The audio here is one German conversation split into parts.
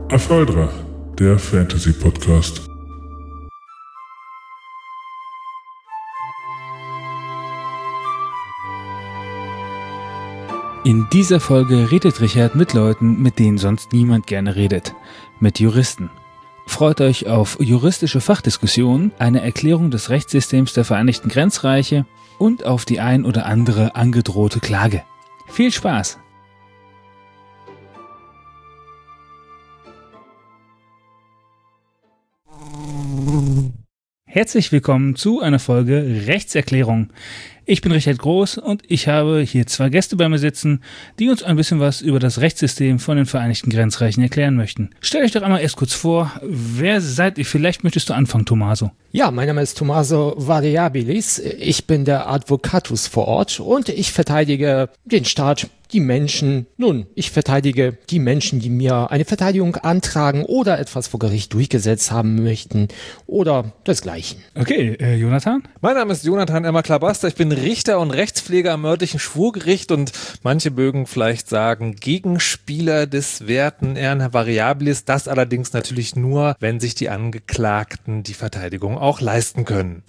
Apholdra, der Fantasy-Podcast. In dieser Folge redet Richard mit Leuten, mit denen sonst niemand gerne redet. Mit Juristen. Freut euch auf juristische Fachdiskussionen, eine Erklärung des Rechtssystems der Vereinigten Grenzreiche und auf die ein oder andere angedrohte Klage. Viel Spaß! Herzlich willkommen zu einer Folge Rechtserklärung. Ich bin Richard Groß und ich habe hier zwei Gäste bei mir sitzen, die uns ein bisschen was über das Rechtssystem von den Vereinigten Grenzreichen erklären möchten. Stellt euch doch einmal erst kurz vor, wer seid ihr? Vielleicht möchtest du anfangen, Tommaso. Ja, mein Name ist Tommaso Variabilis. Ich bin der Advocatus vor Ort und ich verteidige den Staat, die Menschen. Nun, ich verteidige die Menschen, die mir eine Verteidigung antragen oder etwas vor Gericht durchgesetzt haben möchten oder desgleichen. Okay, Jonathan? Mein Name ist Jonathan Emmer-Klabaster. Ich bin Richter und Rechtspfleger am örtlichen Schwurgericht und manche mögen vielleicht sagen Gegenspieler des werten Herrn Variabilis. Das allerdings natürlich nur, wenn sich die Angeklagten die Verteidigung auch leisten können.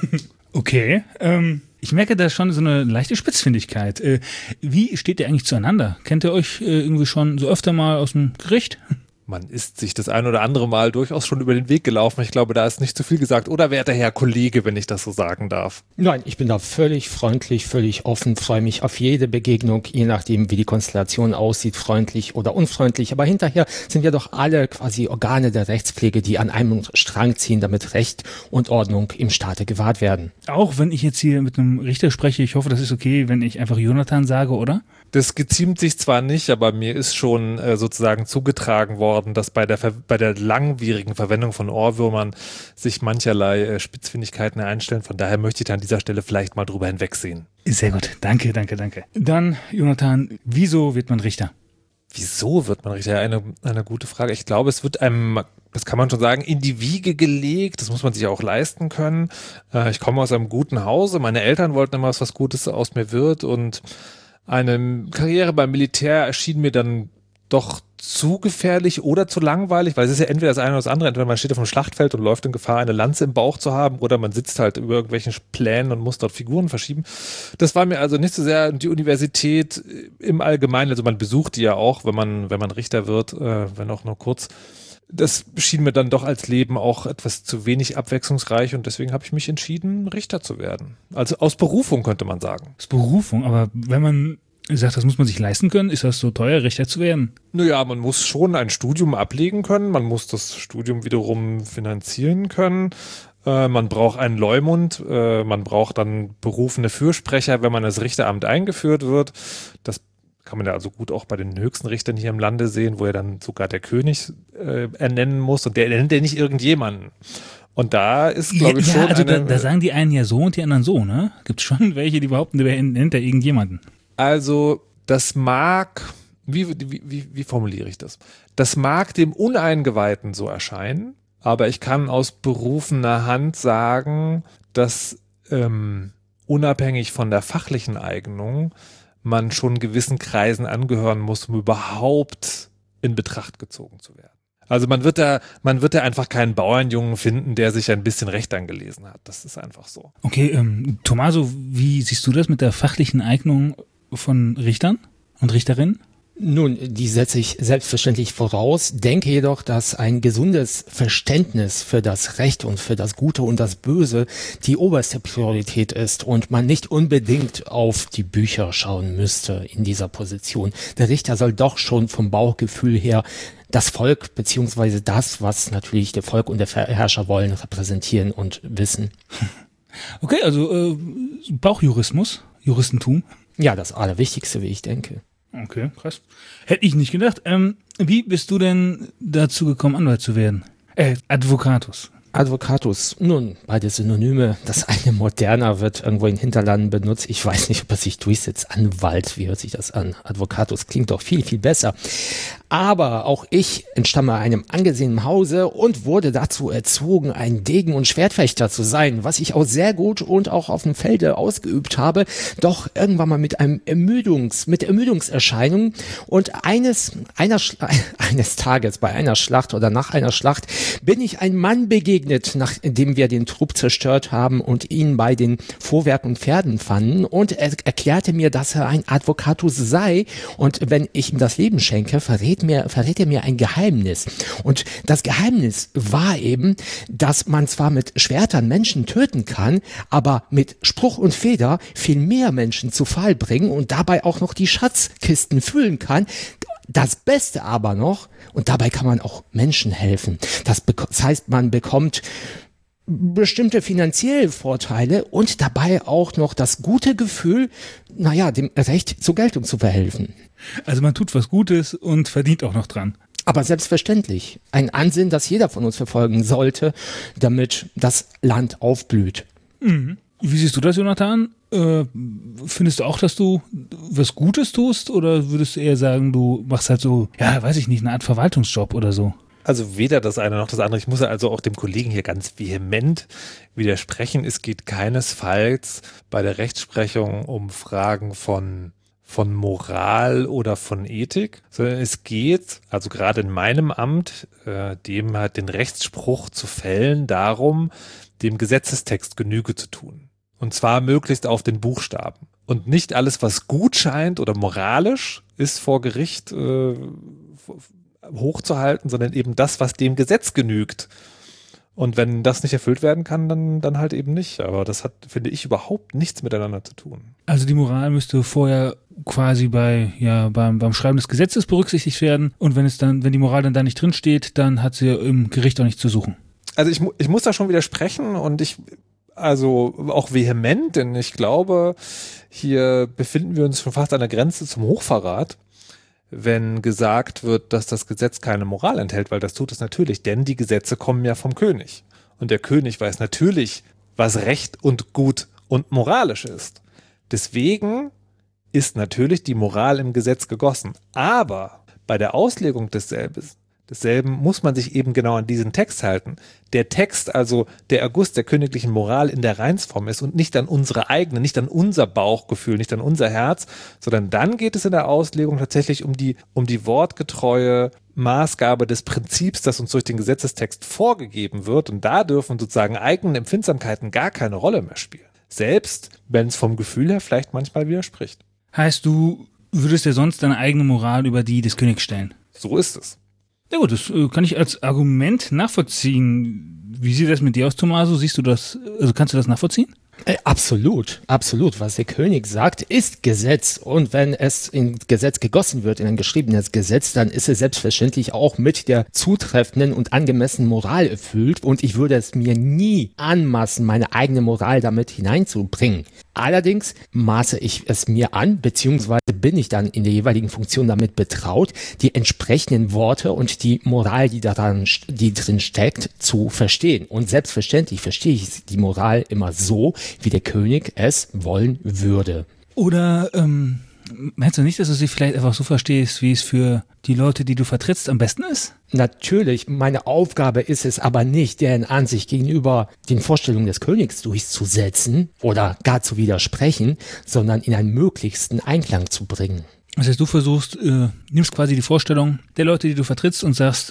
Okay, ich merke da schon so eine leichte Spitzfindigkeit. Wie steht ihr eigentlich zueinander? Kennt ihr euch irgendwie schon so öfter mal aus dem Gericht? Man ist sich das ein oder andere Mal durchaus schon über den Weg gelaufen. Ich glaube, da ist nicht zu viel gesagt. Oder werter Herr Kollege, wenn ich das so sagen darf. Nein, ich bin da völlig freundlich, völlig offen, freue mich auf jede Begegnung, je nachdem, wie die Konstellation aussieht, freundlich oder unfreundlich. Aber hinterher sind wir doch alle quasi Organe der Rechtspflege, die an einem Strang ziehen, damit Recht und Ordnung im Staate gewahrt werden. Auch wenn ich jetzt hier mit einem Richter spreche, ich hoffe, das ist okay, wenn ich einfach Jonathan sage, oder? Das geziemt sich zwar nicht, aber mir ist schon sozusagen zugetragen worden, dass bei der langwierigen Verwendung von Ohrwürmern sich mancherlei Spitzfindigkeiten einstellen. Von daher möchte ich an dieser Stelle vielleicht mal drüber hinwegsehen. Sehr gut, danke. Dann, Jonathan, wieso wird man Richter? Wieso wird man Richter? Eine gute Frage. Ich glaube, es wird einem, das kann man schon sagen, in die Wiege gelegt. Das muss man sich auch leisten können. Ich komme aus einem guten Hause. Meine Eltern wollten immer, dass was Gutes aus mir wird und eine Karriere beim Militär erschien mir dann doch zu gefährlich oder zu langweilig, weil es ist ja entweder das eine oder das andere, entweder man steht auf dem Schlachtfeld und läuft in Gefahr, eine Lanze im Bauch zu haben, oder man sitzt halt über irgendwelchen Plänen und muss dort Figuren verschieben. Das war mir also nicht so sehr die Universität im Allgemeinen, also man besucht die ja auch, wenn man Richter wird, wenn auch nur kurz. Das schien mir dann doch als Leben auch etwas zu wenig abwechslungsreich und deswegen habe ich mich entschieden, Richter zu werden. Also aus Berufung könnte man sagen. Aus Berufung, aber wenn man sagt, das muss man sich leisten können, ist das so teuer, Richter zu werden? Naja, man muss schon ein Studium ablegen können, man muss das Studium wiederum finanzieren können. Man braucht einen Leumund, man braucht dann berufene Fürsprecher, wenn man als Richteramt eingeführt wird. Das kann man ja also gut auch bei den höchsten Richtern hier im Lande sehen, wo er dann sogar der König ernennen muss und der nennt ja nicht irgendjemanden. Und da ist, glaube ich, schon also da sagen die einen ja so und die anderen so, ne? Gibt schon welche, die behaupten, der nennt ja irgendjemanden. Also das mag, wie formuliere ich das? Das mag dem Uneingeweihten so erscheinen, aber ich kann aus berufener Hand sagen, dass unabhängig von der fachlichen Eignung man schon gewissen Kreisen angehören muss, um überhaupt in Betracht gezogen zu werden. Also man wird da einfach keinen Bauernjungen finden, der sich ein bisschen Recht angelesen hat. Das ist einfach so. Okay, Tommaso, wie siehst du das mit der fachlichen Eignung von Richtern und Richterinnen? Nun, die setze ich selbstverständlich voraus, denke jedoch, dass ein gesundes Verständnis für das Recht und für das Gute und das Böse die oberste Priorität ist und man nicht unbedingt auf die Bücher schauen müsste in dieser Position. Der Richter soll doch schon vom Bauchgefühl her das Volk beziehungsweise das, was natürlich der Volk und der Herrscher wollen, repräsentieren und wissen. Okay, also Bauchjurismus, Juristentum. Ja, das Allerwichtigste, wie ich denke. Okay, krass. Hätte ich nicht gedacht. Wie bist du denn dazu gekommen, Anwalt zu werden? Advocatus. Advocatus, nun, beide Synonyme. Das eine moderner wird irgendwo in Hinterlanden benutzt. Ich weiß nicht, ob er sich durchsetzt. Anwalt, wie hört sich das an? Advocatus klingt doch viel, viel besser. Aber auch ich entstamme einem angesehenen Hause und wurde dazu erzogen, ein Degen- und Schwertfechter zu sein, was ich auch sehr gut und auch auf dem Felde ausgeübt habe, doch irgendwann mal mit Ermüdungserscheinungen und eines Tages bei einer Schlacht oder nach einer Schlacht bin ich einem Mann begegnet, nachdem wir den Trupp zerstört haben und ihn bei den Fuhrwerken und Pferden fanden, und er erklärte mir, dass er ein Advocatus sei, und wenn ich ihm das Leben schenke, verrät er mir ein Geheimnis. Und das Geheimnis war eben, dass man zwar mit Schwertern Menschen töten kann, aber mit Spruch und Feder viel mehr Menschen zu Fall bringen und dabei auch noch die Schatzkisten füllen kann. Das Beste aber noch, und dabei kann man auch Menschen helfen. Das heißt, man bekommt bestimmte finanzielle Vorteile und dabei auch noch das gute Gefühl, dem Recht zur Geltung zu verhelfen. Also man tut was Gutes und verdient auch noch dran. Aber selbstverständlich. Ein Ansinnen, das jeder von uns verfolgen sollte, damit das Land aufblüht. Mhm. Wie siehst du das, Jonathan? Findest du auch, dass du was Gutes tust, oder würdest du eher sagen, du machst halt so, weiß ich nicht, eine Art Verwaltungsjob oder so? Also weder das eine noch das andere. Ich muss also auch dem Kollegen hier ganz vehement widersprechen. Es geht keinesfalls bei der Rechtsprechung um Fragen von Moral oder von Ethik, sondern es geht, also gerade in meinem Amt, dem halt den Rechtsspruch zu fällen, darum, dem Gesetzestext Genüge zu tun. Und zwar möglichst auf den Buchstaben. Und nicht alles, was gut scheint oder moralisch ist vor Gericht hochzuhalten, sondern eben das, was dem Gesetz genügt. Und wenn das nicht erfüllt werden kann, dann halt eben nicht. Aber das hat, finde ich, überhaupt nichts miteinander zu tun. Also die Moral müsste vorher quasi beim Schreiben des Gesetzes berücksichtigt werden. Und wenn die Moral dann da nicht drin steht, dann hat sie im Gericht auch nichts zu suchen. Also ich muss da schon widersprechen, und also auch vehement, denn ich glaube, hier befinden wir uns schon fast an der Grenze zum Hochverrat, wenn gesagt wird, dass das Gesetz keine Moral enthält, weil das tut es natürlich, denn die Gesetze kommen ja vom König. Und der König weiß natürlich, was Recht und gut und moralisch ist. Deswegen ist natürlich die Moral im Gesetz gegossen. Aber bei der Auslegung desselben muss man sich eben genau an diesen Text halten. Der Text, also der Erguss der königlichen Moral in der Reinsform ist und nicht an unsere eigene, nicht an unser Bauchgefühl, nicht an unser Herz, sondern dann geht es in der Auslegung tatsächlich um die wortgetreue Maßgabe des Prinzips, das uns durch den Gesetzestext vorgegeben wird, und da dürfen sozusagen eigene Empfindsamkeiten gar keine Rolle mehr spielen. Selbst wenn es vom Gefühl her vielleicht manchmal widerspricht. Heißt, du würdest ja sonst deine eigene Moral über die des Königs stellen? So ist es. Ja gut, das kann ich als Argument nachvollziehen. Wie sieht das mit dir aus, Tommaso? Siehst du das, also kannst du das nachvollziehen? Absolut. Was der König sagt, ist Gesetz. Und wenn es in Gesetz gegossen wird, in ein geschriebenes Gesetz, dann ist es selbstverständlich auch mit der zutreffenden und angemessenen Moral erfüllt. Und ich würde es mir nie anmaßen, meine eigene Moral damit hineinzubringen. Allerdings maße ich es mir an, beziehungsweise bin ich dann in der jeweiligen Funktion damit betraut, die entsprechenden Worte und die Moral, die drin steckt, zu verstehen. Und selbstverständlich verstehe ich die Moral immer so, wie der König es wollen würde. Oder meinst du nicht, dass du sie vielleicht einfach so verstehst, wie es für die Leute, die du vertrittst, am besten ist? Natürlich, meine Aufgabe ist es aber nicht, deren Ansicht gegenüber den Vorstellungen des Königs durchzusetzen oder gar zu widersprechen, sondern in einen möglichsten Einklang zu bringen. Das heißt, du nimmst quasi die Vorstellung der Leute, die du vertrittst, und sagst,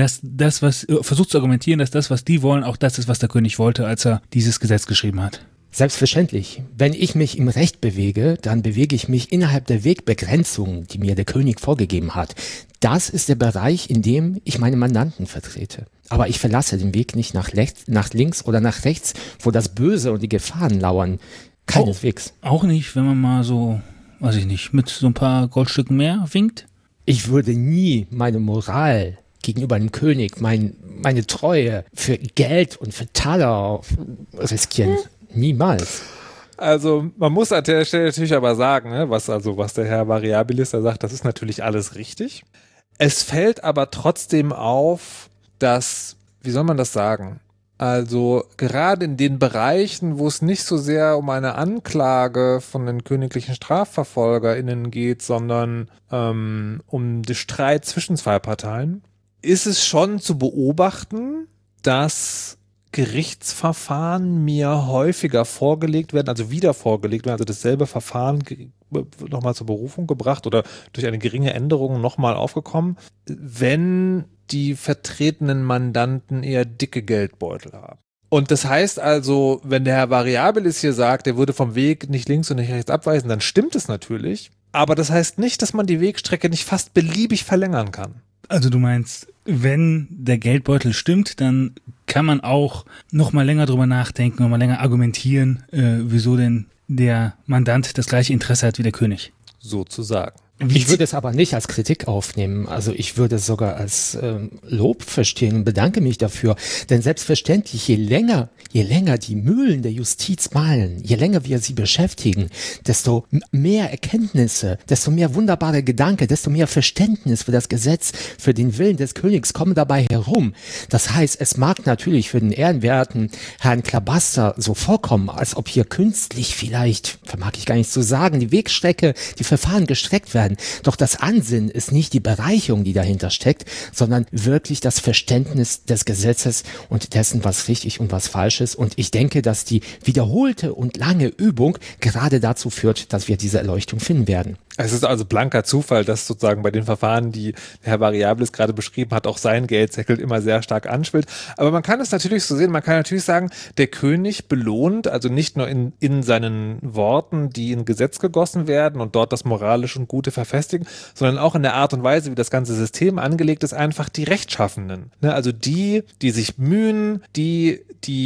versuchst zu argumentieren, dass das, was die wollen, auch das ist, was der König wollte, als er dieses Gesetz geschrieben hat. Selbstverständlich. Wenn ich mich im Recht bewege, dann bewege ich mich innerhalb der Wegbegrenzungen, die mir der König vorgegeben hat. Das ist der Bereich, in dem ich meine Mandanten vertrete. Aber ich verlasse den Weg nicht nach links oder nach rechts, wo das Böse und die Gefahren lauern. Keineswegs. Auch nicht, wenn man mal so, weiß ich nicht, mit so ein paar Goldstücken mehr winkt? Ich würde nie meine Moral gegenüber dem König, meine Treue für Geld und für Taler riskieren. Niemals. Also man muss an der Stelle natürlich aber sagen, ne, was der Herr Variabilis da sagt, das ist natürlich alles richtig. Es fällt aber trotzdem auf, dass, wie soll man das sagen, Also gerade in den Bereichen, wo es nicht so sehr um eine Anklage von den königlichen StrafverfolgerInnen geht, sondern um den Streit zwischen zwei Parteien, ist es schon zu beobachten, dass Gerichtsverfahren mir häufiger vorgelegt werden, also wieder vorgelegt werden, also dasselbe Verfahren nochmal zur Berufung gebracht oder durch eine geringe Änderung nochmal aufgekommen, wenn die vertretenen Mandanten eher dicke Geldbeutel haben. Und das heißt also, wenn der Herr Variabilis hier sagt, er würde vom Weg nicht links und nicht rechts abweisen, dann stimmt es natürlich. Aber das heißt nicht, dass man die Wegstrecke nicht fast beliebig verlängern kann. Also du meinst, wenn der Geldbeutel stimmt, dann kann man auch noch mal länger drüber nachdenken, noch mal länger argumentieren, wieso denn der Mandant das gleiche Interesse hat wie der König. Sozusagen. Ich würde es aber nicht als Kritik aufnehmen. Also ich würde es sogar als Lob verstehen und bedanke mich dafür. Denn selbstverständlich, je länger die Mühlen der Justiz mahlen, je länger wir sie beschäftigen, desto mehr Erkenntnisse, desto mehr wunderbare Gedanken, desto mehr Verständnis für das Gesetz, für den Willen des Königs kommen dabei herum. Das heißt, es mag natürlich für den ehrenwerten Herrn Klabaster so vorkommen, als ob hier künstlich vielleicht, vermag ich gar nicht zu sagen, die Wegstrecke, die Verfahren gestreckt werden. Doch das Ansinnen ist nicht die Bereicherung, die dahinter steckt, sondern wirklich das Verständnis des Gesetzes und dessen, was richtig und was falsch ist. Und ich denke, dass die wiederholte und lange Übung gerade dazu führt, dass wir diese Erleuchtung finden werden. Es ist also blanker Zufall, dass sozusagen bei den Verfahren, die Herr Variabilis gerade beschrieben hat, auch sein Geldsäckel immer sehr stark anschwillt. Aber man kann es natürlich so sehen, man kann natürlich sagen, der König belohnt, also nicht nur in seinen Worten, die in Gesetz gegossen werden und dort das Moralische und Gute verfestigen, sondern auch in der Art und Weise, wie das ganze System angelegt ist, einfach die Rechtschaffenden. Ne? Also die sich mühen, die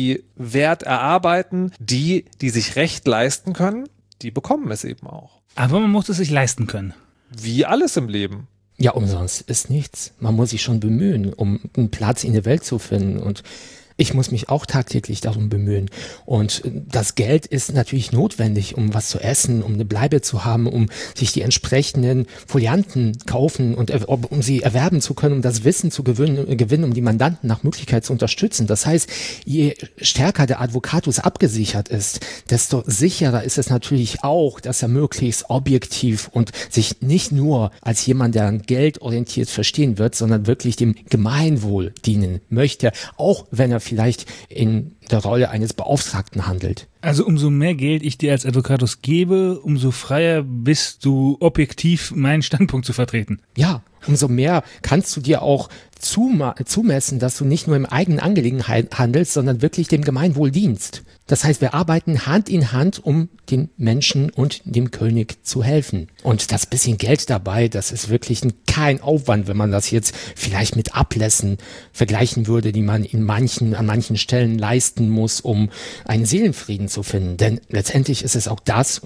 Wert erarbeiten, die sich Recht leisten können, die bekommen es eben auch. Aber man muss es sich leisten können. Wie alles im Leben. Ja, umsonst ist nichts. Man muss sich schon bemühen, um einen Platz in der Welt zu finden, und ich muss mich auch tagtäglich darum bemühen. Und das Geld ist natürlich notwendig, um was zu essen, um eine Bleibe zu haben, um sich die entsprechenden Folianten kaufen und um sie erwerben zu können, um das Wissen zu gewinnen, um die Mandanten nach Möglichkeit zu unterstützen. Das heißt, je stärker der Advocatus abgesichert ist, desto sicherer ist es natürlich auch, dass er möglichst objektiv und sich nicht nur als jemand, der an Geld orientiert verstehen wird, sondern wirklich dem Gemeinwohl dienen möchte, auch wenn er vielleicht in der Rolle eines Beauftragten handelt. Also umso mehr Geld ich dir als Advocatus gebe, umso freier bist du, objektiv meinen Standpunkt zu vertreten. Ja, umso mehr kannst du dir auch zumessen, dass du nicht nur im eigenen Angelegenheit handelst, sondern wirklich dem Gemeinwohl dienst. Das heißt, wir arbeiten Hand in Hand, um den Menschen und dem König zu helfen. Und das bisschen Geld dabei, das ist wirklich kein Aufwand, wenn man das jetzt vielleicht mit Ablässen vergleichen würde, die man an manchen Stellen leisten muss, um einen Seelenfrieden zu finden. Denn letztendlich ist es auch das,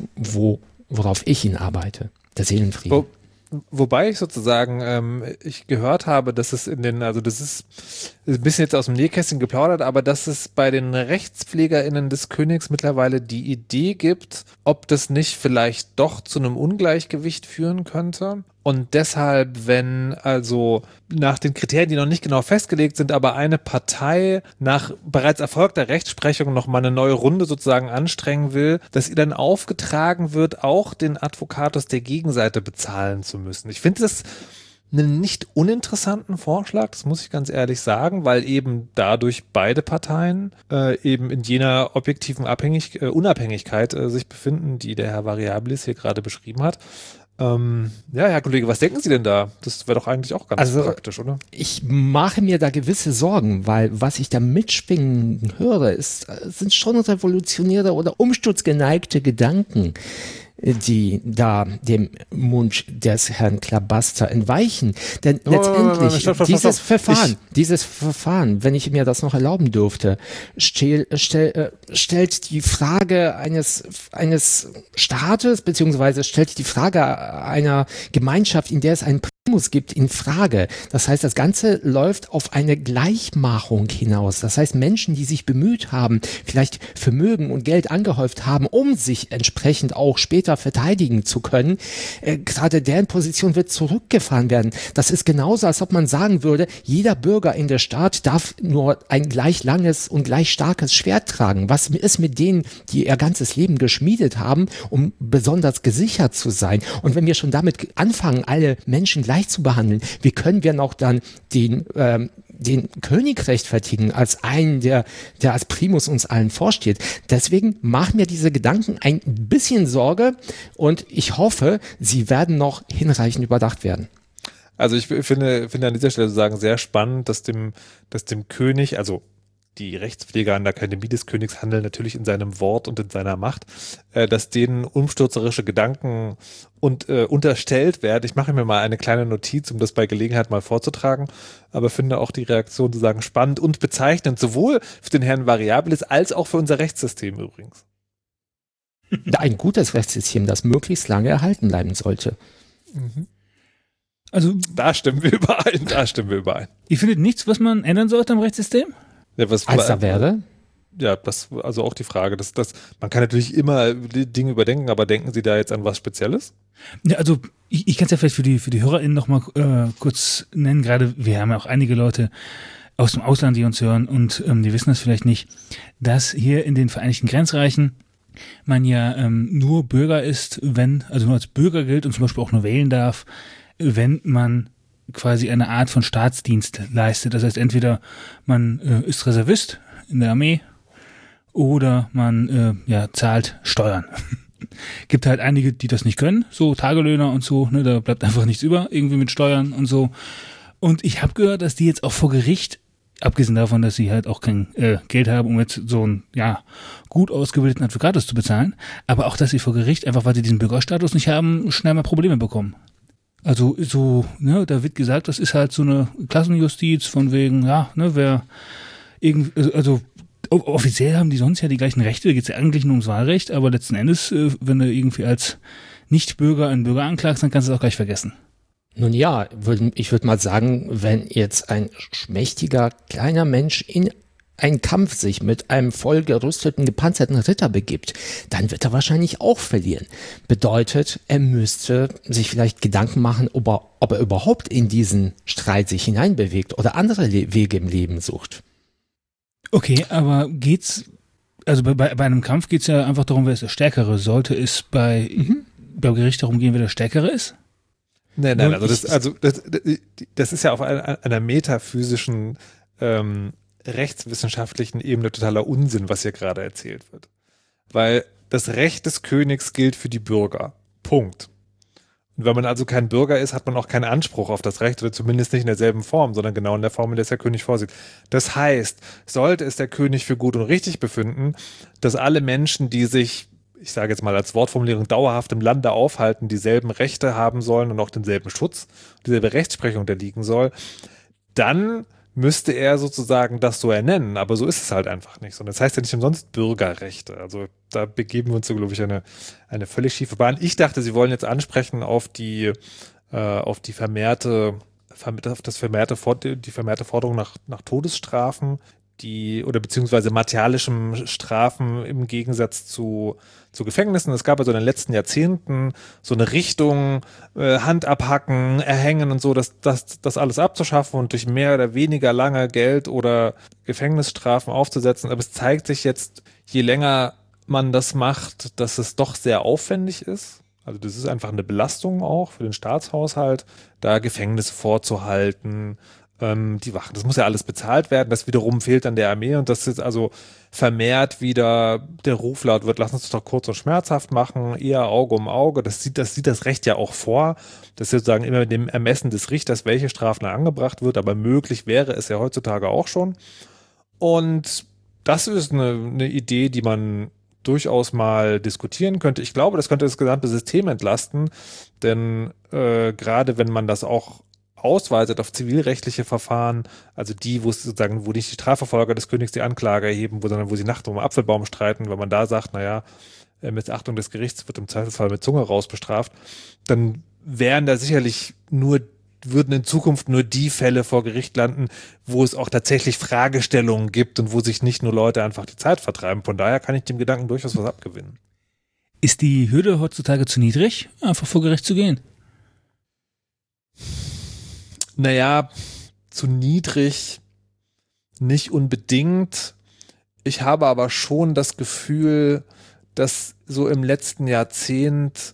worauf ich hinarbeite, der Seelenfrieden. Wobei ich sozusagen, ich gehört habe, dass es das ist ein bisschen jetzt aus dem Nähkästchen geplaudert, aber dass es bei den RechtspflegerInnen des Königs mittlerweile die Idee gibt, ob das nicht vielleicht doch zu einem Ungleichgewicht führen könnte. Und deshalb, wenn also nach den Kriterien, die noch nicht genau festgelegt sind, aber eine Partei nach bereits erfolgter Rechtsprechung noch mal eine neue Runde sozusagen anstrengen will, dass ihr dann aufgetragen wird, auch den Advocatus der Gegenseite bezahlen zu müssen. Ich finde das einen nicht uninteressanten Vorschlag, das muss ich ganz ehrlich sagen, weil eben dadurch beide Parteien eben in jener objektiven Unabhängigkeit sich befinden, die der Herr Variabilis hier gerade beschrieben hat. Ja, Herr Kollege, was denken Sie denn da? Das wäre doch eigentlich auch ganz praktisch, oder? Ich mache mir da gewisse Sorgen, weil was ich da mitschwingen höre, sind schon revolutionäre oder umsturzgeneigte Gedanken, die da dem Mund des Herrn Klabaster entweichen. Denn letztendlich dieses Verfahren, wenn ich mir das noch erlauben dürfte, stellt die Frage eines Staates, beziehungsweise stellt die Frage einer Gemeinschaft, in der es einen Primus gibt, in Frage. Das heißt, das Ganze läuft auf eine Gleichmachung hinaus. Das heißt, Menschen, die sich bemüht haben, vielleicht Vermögen und Geld angehäuft haben, um sich entsprechend auch später Richter verteidigen zu können, gerade deren Position wird zurückgefahren werden. Das ist genauso, als ob man sagen würde, jeder Bürger in der Stadt darf nur ein gleich langes und gleich starkes Schwert tragen. Was ist mit denen, die ihr ganzes Leben geschmiedet haben, um besonders gesichert zu sein? Und wenn wir schon damit anfangen, alle Menschen gleich zu behandeln, wie können wir noch dann den König rechtfertigen als einen, der als Primus uns allen vorsteht? Deswegen machen mir diese Gedanken ein bisschen Sorge und ich hoffe, sie werden noch hinreichend überdacht werden. Also ich finde an dieser Stelle sozusagen sehr spannend, dass dem König, also die Rechtspfleger an der Akademie des Königs handeln natürlich in seinem Wort und in seiner Macht, dass denen umstürzerische Gedanken unterstellt werden. Ich mache mir mal eine kleine Notiz, um das bei Gelegenheit mal vorzutragen, aber finde auch die Reaktion sozusagen spannend und bezeichnend, sowohl für den Herrn Variabilis als auch für unser Rechtssystem übrigens. Ein gutes Rechtssystem, das möglichst lange erhalten bleiben sollte. Also, da stimmen wir überein. ihr findet nichts, was man ändern sollte am Rechtssystem? Ja, Als da wäre? Ja, das also auch die Frage. Man kann natürlich immer die Dinge überdenken, aber denken Sie da jetzt an was Spezielles? Ja, also ich kann es ja vielleicht für die HörerInnen nochmal kurz nennen. Gerade wir haben ja auch einige Leute aus dem Ausland, die uns hören und die wissen das vielleicht nicht, dass hier in den Vereinigten Grenzreichen man ja nur Bürger ist, also nur als Bürger gilt und zum Beispiel auch nur wählen darf, wenn man quasi eine Art von Staatsdienst leistet. Das heißt, entweder man ist Reservist in der Armee oder man zahlt Steuern. Gibt halt einige, die das nicht können, so Tagelöhner und so, ne, da bleibt einfach nichts über, irgendwie mit Steuern und so. Und ich habe gehört, dass die jetzt auch vor Gericht, abgesehen davon, dass sie halt auch kein Geld haben, um jetzt so einen gut ausgebildeten Advocatus zu bezahlen, aber auch, dass sie vor Gericht, einfach weil sie diesen Bürgerstatus nicht haben, schnell mal Probleme bekommen. Also so, ne, da wird gesagt, das ist halt so eine Klassenjustiz von wegen, wer irgendwie, also offiziell haben die sonst ja die gleichen Rechte, da geht es ja eigentlich nur ums Wahlrecht, aber letzten Endes, wenn du irgendwie als Nicht-Bürger einen Bürger anklagst, dann kannst du es auch gleich vergessen. Nun ja, ich würde mal sagen, wenn jetzt ein schmächtiger, kleiner Mensch in einen Kampf sich mit einem voll gerüsteten, gepanzerten Ritter begibt, dann wird er wahrscheinlich auch verlieren. Bedeutet, er müsste sich vielleicht Gedanken machen, ob er überhaupt in diesen Streit sich hineinbewegt oder andere Wege im Leben sucht. Okay, aber also bei einem Kampf geht's ja einfach darum, wer ist der Stärkere. Sollte es beim Gericht darum gehen, wer der Stärkere ist? Nein, also das ist ja auf einer metaphysischen rechtswissenschaftlichen Ebene totaler Unsinn, was hier gerade erzählt wird. Weil das Recht des Königs gilt für die Bürger. Punkt. Und wenn man also kein Bürger ist, hat man auch keinen Anspruch auf das Recht oder zumindest nicht in derselben Form, sondern genau in der Form, in der es der König vorsieht. Das heißt, sollte es der König für gut und richtig befinden, dass alle Menschen, die sich, ich sage jetzt mal als Wortformulierung, dauerhaft im Lande aufhalten, dieselben Rechte haben sollen und auch denselben Schutz, dieselbe Rechtsprechung unterliegen soll, dann müsste er sozusagen das so ernennen, aber so ist es halt einfach nicht. Sondern das heißt ja nicht umsonst Bürgerrechte. Also da begeben wir uns so, glaube ich, eine völlig schiefe Bahn. Ich dachte, Sie wollen jetzt ansprechen auf die vermehrte Forderung nach Todesstrafen, beziehungsweise martialischem Strafen im Gegensatz zu Gefängnissen. Es gab also in den letzten Jahrzehnten so eine Richtung, Hand abhacken, erhängen und so, das alles abzuschaffen und durch mehr oder weniger lange Geld oder Gefängnisstrafen aufzusetzen. Aber es zeigt sich jetzt, je länger man das macht, dass es doch sehr aufwendig ist. Also das ist einfach eine Belastung auch für den Staatshaushalt, da Gefängnisse vorzuhalten, die Wachen. Das muss ja alles bezahlt werden. Das wiederum fehlt an der Armee und das ist also vermehrt wieder der Ruf laut wird, lass uns das doch kurz und schmerzhaft machen, eher Auge um Auge. Das sieht das Recht ja auch vor. Das ist sozusagen immer mit dem Ermessen des Richters, welche Strafen da angebracht wird, aber möglich wäre es ja heutzutage auch schon. Und das ist eine Idee, die man durchaus mal diskutieren könnte. Ich glaube, das könnte das gesamte System entlasten, denn gerade wenn man das auch ausweitet auf zivilrechtliche Verfahren, also die, wo nicht die Strafverfolger des Königs die Anklage erheben, sondern wo sie nachts um den Apfelbaum streiten, wenn man da sagt, Missachtung des Gerichts wird im Zweifelsfall mit Zunge raus bestraft, dann wären da sicherlich würden in Zukunft nur die Fälle vor Gericht landen, wo es auch tatsächlich Fragestellungen gibt und wo sich nicht nur Leute einfach die Zeit vertreiben. Von daher kann ich dem Gedanken durchaus was abgewinnen. Ist die Hürde heutzutage zu niedrig, einfach vor Gericht zu gehen? Naja, zu niedrig nicht unbedingt. Ich habe aber schon das Gefühl, dass so im letzten Jahrzehnt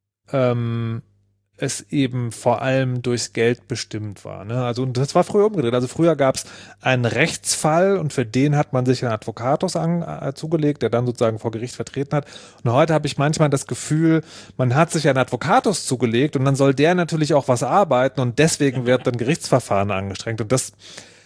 es eben vor allem durchs Geld bestimmt war. Ne? Also und das war früher umgedreht. Also früher gab es einen Rechtsfall und für den hat man sich einen Advocatus zugelegt, der dann sozusagen vor Gericht vertreten hat. Und heute habe ich manchmal das Gefühl, man hat sich einen Advocatus zugelegt und dann soll der natürlich auch was arbeiten und deswegen wird dann Gerichtsverfahren angestrengt. Und das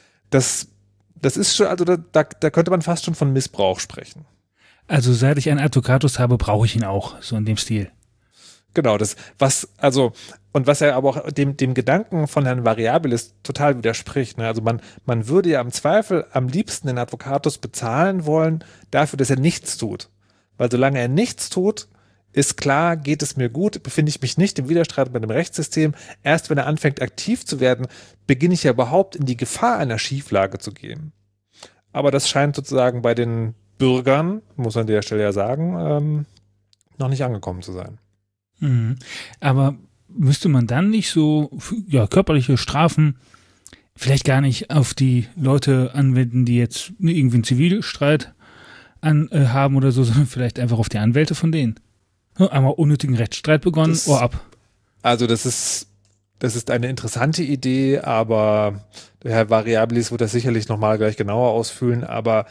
ist schon, also da könnte man fast schon von Missbrauch sprechen. Also seit ich einen Advocatus habe, brauche ich ihn auch, so in dem Stil. Genau, was ja aber auch dem Gedanken von Herrn Variabilis total widerspricht. Ne? Also man würde ja im Zweifel am liebsten den Advocatus bezahlen wollen dafür, dass er nichts tut. Weil solange er nichts tut, ist klar, geht es mir gut, befinde ich mich nicht im Widerstreit mit dem Rechtssystem. Erst wenn er anfängt aktiv zu werden, beginne ich ja überhaupt in die Gefahr einer Schieflage zu gehen. Aber das scheint sozusagen bei den Bürgern, muss man an der Stelle ja sagen, noch nicht angekommen zu sein. Aber müsste man dann nicht so körperliche Strafen vielleicht gar nicht auf die Leute anwenden, die jetzt irgendwie einen Zivilstreit haben oder so, sondern vielleicht einfach auf die Anwälte von denen? Einmal unnötigen Rechtsstreit begonnen, Ohr ab. Also das ist eine interessante Idee, aber der Herr Variabilis wird das sicherlich nochmal gleich genauer ausführen, aber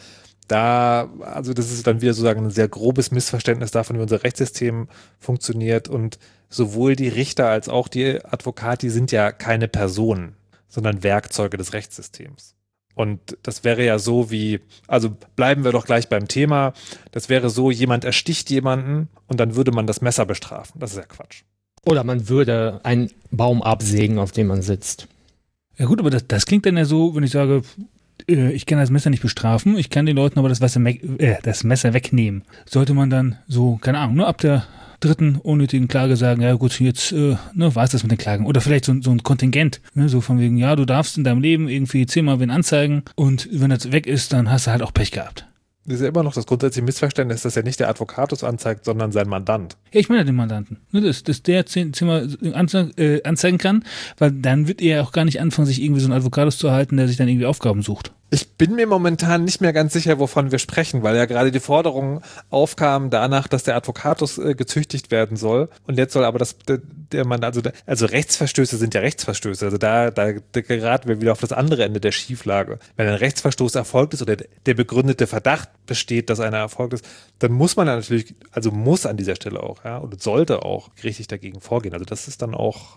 das ist dann wieder sozusagen ein sehr grobes Missverständnis davon, wie unser Rechtssystem funktioniert und sowohl die Richter als auch die Advokati sind ja keine Personen, sondern Werkzeuge des Rechtssystems. Und das wäre ja so also bleiben wir doch gleich beim Thema, das wäre so, jemand ersticht jemanden und dann würde man das Messer bestrafen. Das ist ja Quatsch. Oder man würde einen Baum absägen, auf dem man sitzt. Ja gut, aber das klingt dann ja so, wenn ich sage, ich kann das Messer nicht bestrafen, ich kann den Leuten aber das Messer wegnehmen. Sollte man dann so, keine Ahnung, nur ab der dritten unnötigen Klage sagen, ja gut, jetzt war es das mit den Klagen. Oder vielleicht so ein Kontingent, so von wegen, ja, du darfst in deinem Leben irgendwie 10-mal wen anzeigen und wenn das weg ist, dann hast du halt auch Pech gehabt. Das ist ja immer noch das grundsätzliche Missverständnis, dass er nicht der Advocatus anzeigt, sondern sein Mandant. Ja, ich meine den Mandanten. Dass der 10-mal anzeigen kann, weil dann wird er auch gar nicht anfangen, sich irgendwie so einen Advocatus zu erhalten, der sich dann irgendwie Aufgaben sucht. Ich bin mir momentan nicht mehr ganz sicher, wovon wir sprechen, weil ja gerade die Forderung aufkam danach, dass der Advocatus gezüchtigt werden soll. Und jetzt soll aber der Mandant, also Rechtsverstöße sind ja Rechtsverstöße. Also da geraten wir wieder auf das andere Ende der Schieflage. Wenn ein Rechtsverstoß erfolgt ist oder der begründete Verdacht besteht, dass einer erfolgt ist, dann muss man natürlich, also muss an dieser Stelle auch, ja, und sollte auch gerichtlich dagegen vorgehen. Also das ist dann auch,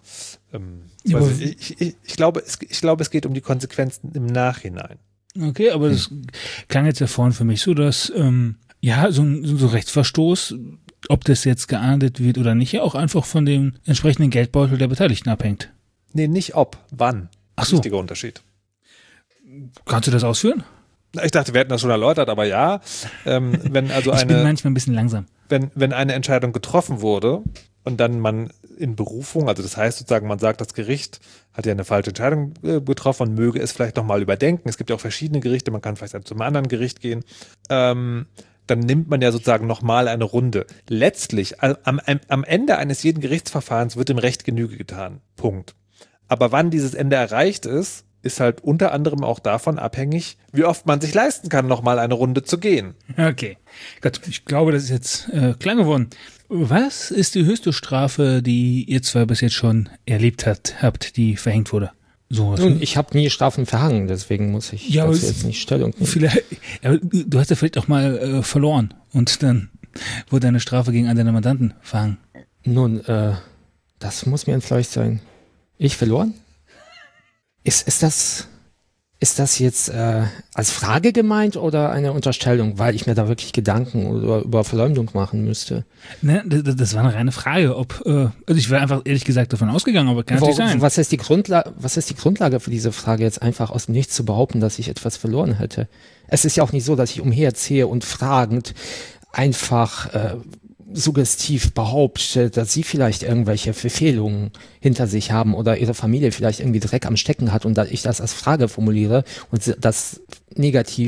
ich glaube, es geht um die Konsequenzen im Nachhinein. Okay, aber das klang jetzt ja vorhin für mich so, dass so ein Rechtsverstoß, ob das jetzt geahndet wird oder nicht, ja auch einfach von dem entsprechenden Geldbeutel der Beteiligten abhängt. Nee, nicht ob, wann. Ach so. Wichtiger Unterschied. Kannst du das ausführen? Ich dachte, wir hätten das schon erläutert, aber ja. Wenn also ich bin manchmal ein bisschen langsam. Wenn eine Entscheidung getroffen wurde und dann man in Berufung, also das heißt sozusagen, man sagt, das Gericht hat ja eine falsche Entscheidung getroffen und möge es vielleicht nochmal überdenken. Es gibt ja auch verschiedene Gerichte, man kann vielleicht zu einem anderen Gericht gehen. Dann nimmt man ja sozusagen nochmal eine Runde. Letztlich, am Ende eines jeden Gerichtsverfahrens wird dem Recht Genüge getan. Punkt. Aber wann dieses Ende erreicht ist halt unter anderem auch davon abhängig, wie oft man sich leisten kann, nochmal eine Runde zu gehen. Okay, gut, ich glaube, das ist jetzt klar geworden. Was ist die höchste Strafe, die ihr zwei bis jetzt schon erlebt habt, die verhängt wurde? Nun, ich habe nie Strafen verhangen, deswegen muss ich dazu jetzt nicht Stellung nehmen. Aber du hast ja vielleicht auch mal verloren und dann wurde eine Strafe gegen einen deiner Mandanten verhangen. Nun, das muss mir entfleucht sein. Ich verloren? Ist das jetzt als Frage gemeint oder eine Unterstellung, weil ich mir da wirklich Gedanken über Verleumdung machen müsste? Ne, das war eine reine Frage, also ich wäre einfach ehrlich gesagt davon ausgegangen, aber kann natürlich sein. Was ist die Grundlage für diese Frage, jetzt einfach aus dem Nichts zu behaupten, dass ich etwas verloren hätte? Es ist ja auch nicht so, dass ich umherziehe und fragend einfach suggestiv behauptet, dass sie vielleicht irgendwelche Verfehlungen hinter sich haben oder ihre Familie vielleicht irgendwie Dreck am Stecken hat und ich das als Frage formuliere und das negativ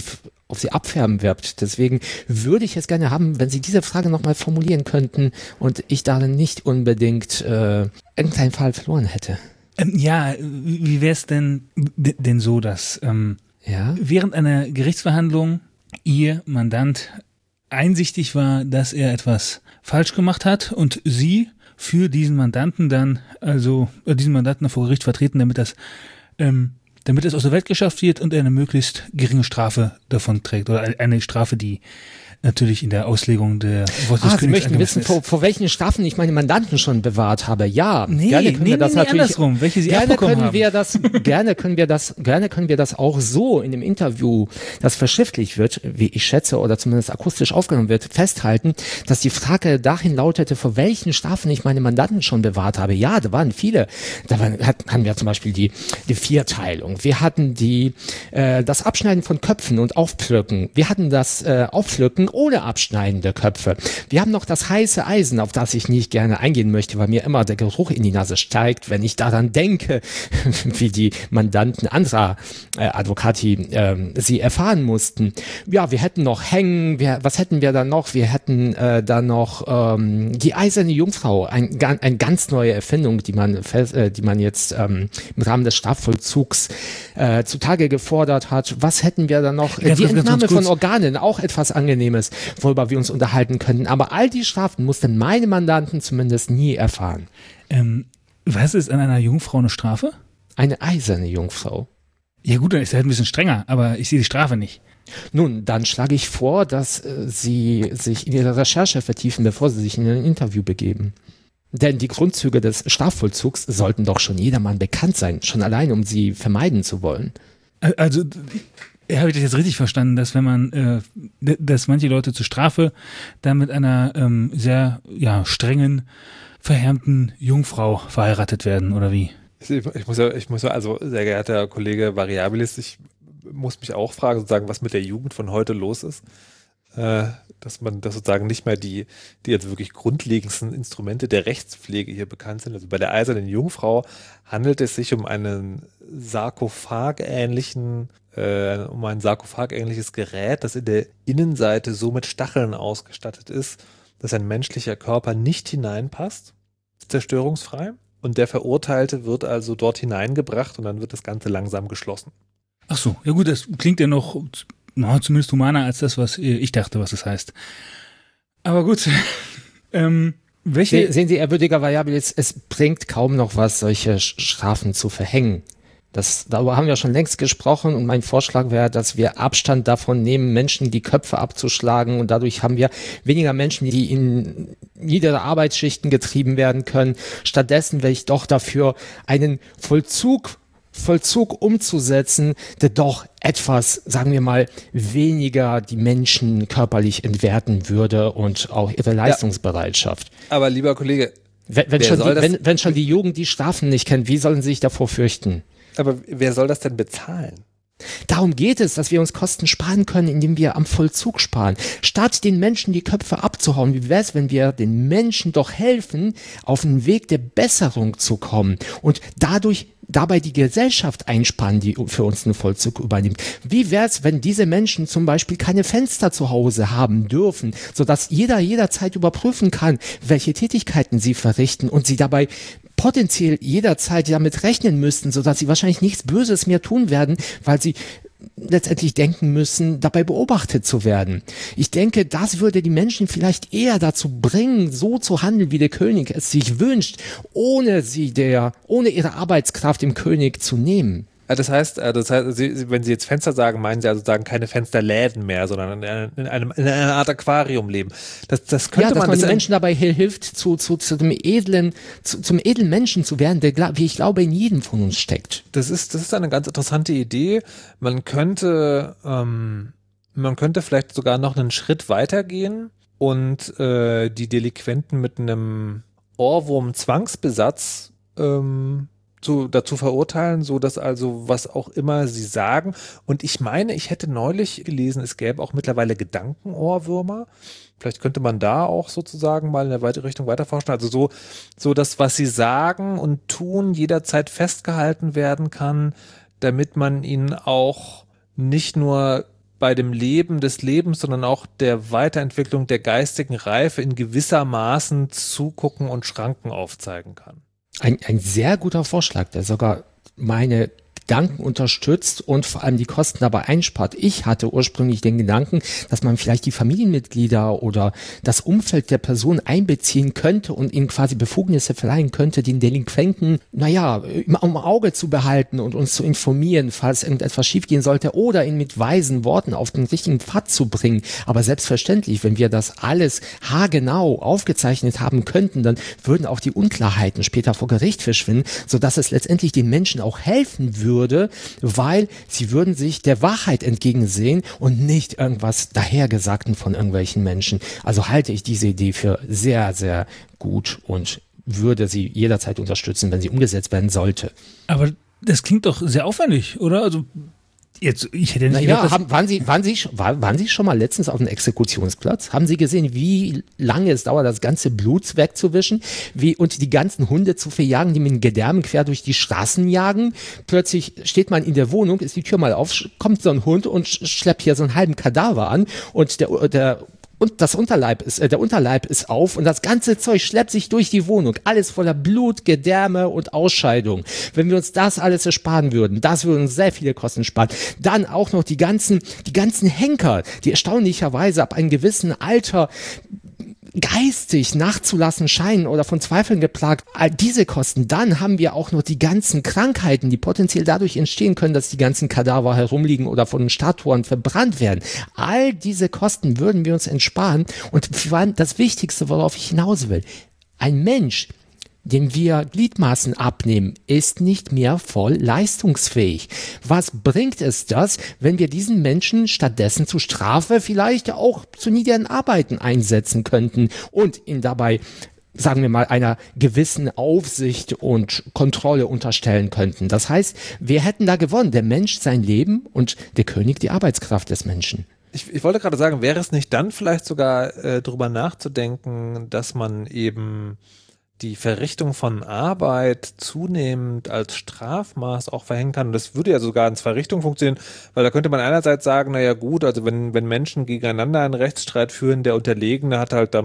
abfärben wird. Deswegen würde ich es gerne haben, wenn Sie diese Frage nochmal formulieren könnten und ich darin nicht unbedingt irgendeinen Fall verloren hätte. Ja, wie wäre es denn so, dass während einer Gerichtsverhandlung Ihr Mandant einsichtig war, dass er etwas falsch gemacht hat und Sie für diesen Mandanten dann, diesen Mandanten vor Gericht vertreten, damit es aus der Welt geschafft wird und er eine möglichst geringe Strafe davon trägt oder eine Strafe, die natürlich in der Auslegung der Worte des Königs Sie möchten wissen, ist. vor welchen Strafen ich meine Mandanten schon bewahrt habe. Ja, Nee, gerne können wir das natürlich andersrum, welche Sie gerne abbekommen können haben. wir können wir das auch so in dem Interview, das verschriftlich wird, wie ich schätze, oder zumindest akustisch aufgenommen wird, festhalten, dass die Frage dahin lautete, vor welchen Strafen ich meine Mandanten schon bewahrt habe. Ja, da waren viele. Hatten wir zum Beispiel die Vierteilung. Wir hatten das Abschneiden von Köpfen und Aufpflücken. Wir hatten das Aufpflücken ohne Abschneiden der Köpfe. Wir haben noch das heiße Eisen, auf das ich nicht gerne eingehen möchte, weil mir immer der Geruch in die Nase steigt, wenn ich daran denke, wie die Mandanten anderer Advocati sie erfahren mussten. Ja, wir hätten noch Hängen, was hätten wir dann noch? Wir hätten dann noch die eiserne Jungfrau, eine ganz neue Erfindung, die man jetzt im Rahmen des Strafvollzugs zutage gefordert hat. Was hätten wir dann noch? Die Entnahme von Organen, auch etwas Angenehmes, worüber wir uns unterhalten könnten. Aber all die Strafen mussten meine Mandanten zumindest nie erfahren. Was ist an einer Jungfrau eine Strafe? Eine eiserne Jungfrau. Ja gut, dann ist er halt ein bisschen strenger, aber ich sehe die Strafe nicht. Nun, dann schlage ich vor, dass Sie sich in Ihre Recherche vertiefen, bevor Sie sich in ein Interview begeben. Denn die Grundzüge des Strafvollzugs sollten doch schon jedermann bekannt sein, schon allein, um sie vermeiden zu wollen. Also, habe ich das jetzt richtig verstanden, dass wenn man, dass manche Leute zur Strafe dann mit einer sehr strengen, verhärmten Jungfrau verheiratet werden, oder wie? Ich muss ja, also sehr geehrter Herr Kollege Variabilis, ich muss mich auch fragen, sozusagen, was mit der Jugend von heute los ist. Dass sozusagen nicht mehr die jetzt wirklich grundlegendsten Instrumente der Rechtspflege hier bekannt sind. Also bei der eisernen Jungfrau handelt es sich um ein sarkophagähnliches Gerät, das in der Innenseite so mit Stacheln ausgestattet ist, dass ein menschlicher Körper nicht hineinpasst, zerstörungsfrei. Und der Verurteilte wird also dort hineingebracht und dann wird das Ganze langsam geschlossen. Ach so, ja gut, das klingt ja noch zumindest humaner als das, was ich dachte, was es heißt. Aber gut. Sehen Sie, ehrwürdiger Variabilis, es bringt kaum noch was, solche Strafen zu verhängen. Darüber haben wir schon längst gesprochen und mein Vorschlag wäre, dass wir Abstand davon nehmen, Menschen die Köpfe abzuschlagen und dadurch haben wir weniger Menschen, die in niedere Arbeitsschichten getrieben werden können. Stattdessen wäre ich doch dafür, einen Vollzug umzusetzen, der doch etwas, sagen wir mal, weniger die Menschen körperlich entwerten würde und auch ihre Leistungsbereitschaft. Aber lieber Kollege, wenn schon die Jugend die Strafen nicht kennt, wie sollen sie sich davor fürchten? Aber wer soll das denn bezahlen? Darum geht es, dass wir uns Kosten sparen können, indem wir am Vollzug sparen. Statt den Menschen die Köpfe abzuhauen, wie wäre es, wenn wir den Menschen doch helfen, auf den Weg der Besserung zu kommen und dabei die Gesellschaft einsparen, die für uns einen Vollzug übernimmt. Wie wäre es, wenn diese Menschen zum Beispiel keine Fenster zu Hause haben dürfen, sodass jeder jederzeit überprüfen kann, welche Tätigkeiten sie verrichten und sie dabei potenziell jederzeit damit rechnen müssten, sodass sie wahrscheinlich nichts Böses mehr tun werden, weil sie letztendlich denken müssen, dabei beobachtet zu werden. Ich denke, das würde die Menschen vielleicht eher dazu bringen, so zu handeln, wie der König es sich wünscht, ohne ihre Arbeitskraft dem König zu nehmen. Das heißt, wenn Sie jetzt Fenster sagen, meinen Sie also sagen keine Fensterläden mehr, sondern in einer Art Aquarium leben. Das könnte dass man den Menschen dabei hilft, zum edlen Menschen zu werden, der, wie ich glaube, in jedem von uns steckt. Das ist eine ganz interessante Idee. Man könnte vielleicht sogar noch einen Schritt weitergehen und die Delinquenten mit einem Ohrwurm-Zwangsbesatz dazu verurteilen, so dass also was auch immer sie sagen. Und ich meine, ich hätte neulich gelesen, es gäbe auch mittlerweile Gedankenohrwürmer. Vielleicht könnte man da auch sozusagen mal in der Richtung weiterforschen. Also so dass was sie sagen und tun jederzeit festgehalten werden kann, damit man ihnen auch nicht nur bei dem Leben des Lebens, sondern auch der Weiterentwicklung der geistigen Reife in gewissermaßen zugucken und Schranken aufzeigen kann. Ein sehr guter Vorschlag, der sogar meine Gedanken unterstützt und vor allem die Kosten dabei einspart. Ich hatte ursprünglich den Gedanken, dass man vielleicht die Familienmitglieder oder das Umfeld der Person einbeziehen könnte und ihnen quasi Befugnisse verleihen könnte, den Delinquenten, im Auge zu behalten und uns zu informieren, falls irgendetwas schiefgehen sollte, oder ihn mit weisen Worten auf den richtigen Pfad zu bringen. Aber selbstverständlich, wenn wir das alles haargenau aufgezeichnet haben könnten, dann würden auch die Unklarheiten später vor Gericht verschwinden, sodass es letztendlich den Menschen auch helfen würde, weil sie würden sich der Wahrheit entgegensehen und nicht irgendwas Dahergesagten von irgendwelchen Menschen. Also halte ich diese Idee für sehr, sehr gut und würde sie jederzeit unterstützen, wenn sie umgesetzt werden sollte. Aber das klingt doch sehr aufwendig, oder? Also jetzt, ich hätte nicht gedacht, waren Sie schon mal letztens auf einem Exekutionsplatz? Haben Sie gesehen, wie lange es dauert, das ganze Blut wegzuwischen und die ganzen Hunde zu verjagen, die mit den Gedärmen quer durch die Straßen jagen? Plötzlich steht man in der Wohnung, ist die Tür mal auf, kommt so ein Hund und schleppt hier so einen halben Kadaver an und der Unterleib ist auf und das ganze Zeug schleppt sich durch die Wohnung. Alles voller Blut, Gedärme und Ausscheidung. Wenn wir uns das alles ersparen würden, das würde uns sehr viele Kosten sparen. Dann auch noch die ganzen Henker, die erstaunlicherweise ab einem gewissen Alter geistig nachzulassen scheinen oder von Zweifeln geplagt, all diese Kosten, dann haben wir auch noch die ganzen Krankheiten, die potenziell dadurch entstehen können, dass die ganzen Kadaver herumliegen oder von den Statuen verbrannt werden. All diese Kosten würden wir uns entsparen und vor allem das Wichtigste, worauf ich hinaus will, ein Mensch, dem wir Gliedmaßen abnehmen, ist nicht mehr voll leistungsfähig. Was bringt es das, wenn wir diesen Menschen stattdessen zur Strafe vielleicht auch zu niederen Arbeiten einsetzen könnten und ihn dabei, sagen wir mal, einer gewissen Aufsicht und Kontrolle unterstellen könnten? Das heißt, wir hätten da gewonnen, der Mensch sein Leben und der König die Arbeitskraft des Menschen. Ich wollte gerade sagen, wäre es nicht dann vielleicht sogar darüber nachzudenken, dass man eben die Verrichtung von Arbeit zunehmend als Strafmaß auch verhängen kann. Und das würde ja sogar in zwei Richtungen funktionieren, weil da könnte man einerseits sagen, naja gut, also wenn Menschen gegeneinander einen Rechtsstreit führen, der Unterlegene hat halt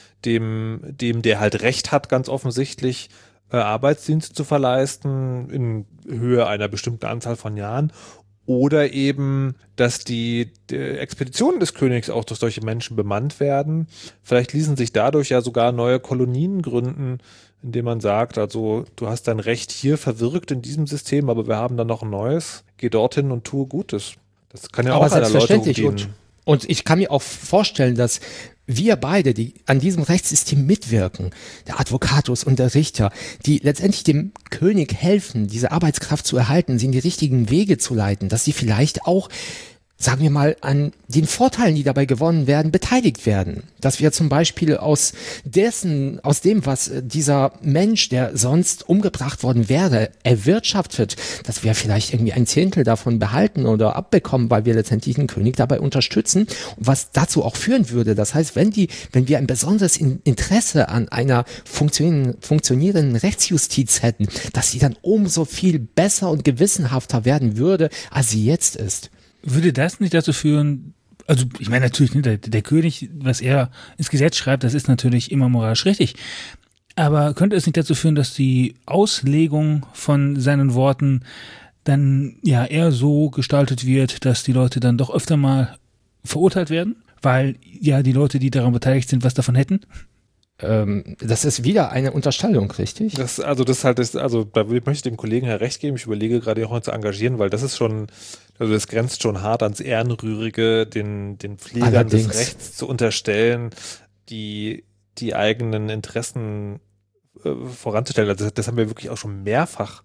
dem, der halt Recht hat, ganz offensichtlich Arbeitsdienst zu verleisten in Höhe einer bestimmten Anzahl von Jahren. Oder eben, dass die Expeditionen des Königs auch durch solche Menschen bemannt werden. Vielleicht ließen sich dadurch ja sogar neue Kolonien gründen, indem man sagt, also du hast dein Recht hier verwirkt in diesem System, aber wir haben dann noch ein neues. Geh dorthin und tue Gutes. Das kann ja auch einer Erläuterung dienen. Und ich kann mir auch vorstellen, dass wir beide, die an diesem Rechtssystem mitwirken, der Advocatus und der Richter, die letztendlich dem König helfen, diese Arbeitskraft zu erhalten, sie in die richtigen Wege zu leiten, dass sie vielleicht auch, sagen wir mal, an den Vorteilen, die dabei gewonnen werden, beteiligt werden. Dass wir zum Beispiel aus dem, was dieser Mensch, der sonst umgebracht worden wäre, erwirtschaftet, dass wir vielleicht irgendwie ein Zehntel davon behalten oder abbekommen, weil wir letztendlich den König dabei unterstützen, was dazu auch führen würde. Das heißt, wenn wir ein besonderes Interesse an einer funktionierenden Rechtsjustiz hätten, dass sie dann umso viel besser und gewissenhafter werden würde, als sie jetzt ist. Würde das nicht dazu führen, also ich meine natürlich, der König, was er ins Gesetz schreibt, das ist natürlich immer moralisch richtig, aber könnte es nicht dazu führen, dass die Auslegung von seinen Worten dann ja eher so gestaltet wird, dass die Leute dann doch öfter mal verurteilt werden, weil ja die Leute, die daran beteiligt sind, was davon hätten? Das ist wieder eine Unterstellung, richtig? Da möchte ich dem Kollegen ja recht geben. Ich überlege gerade auch mal zu engagieren, weil das ist schon, also das grenzt schon hart ans Ehrenrührige, den Pflegern Allerdings des Rechts zu unterstellen, die eigenen Interessen voranzustellen. Also das haben wir wirklich auch schon mehrfach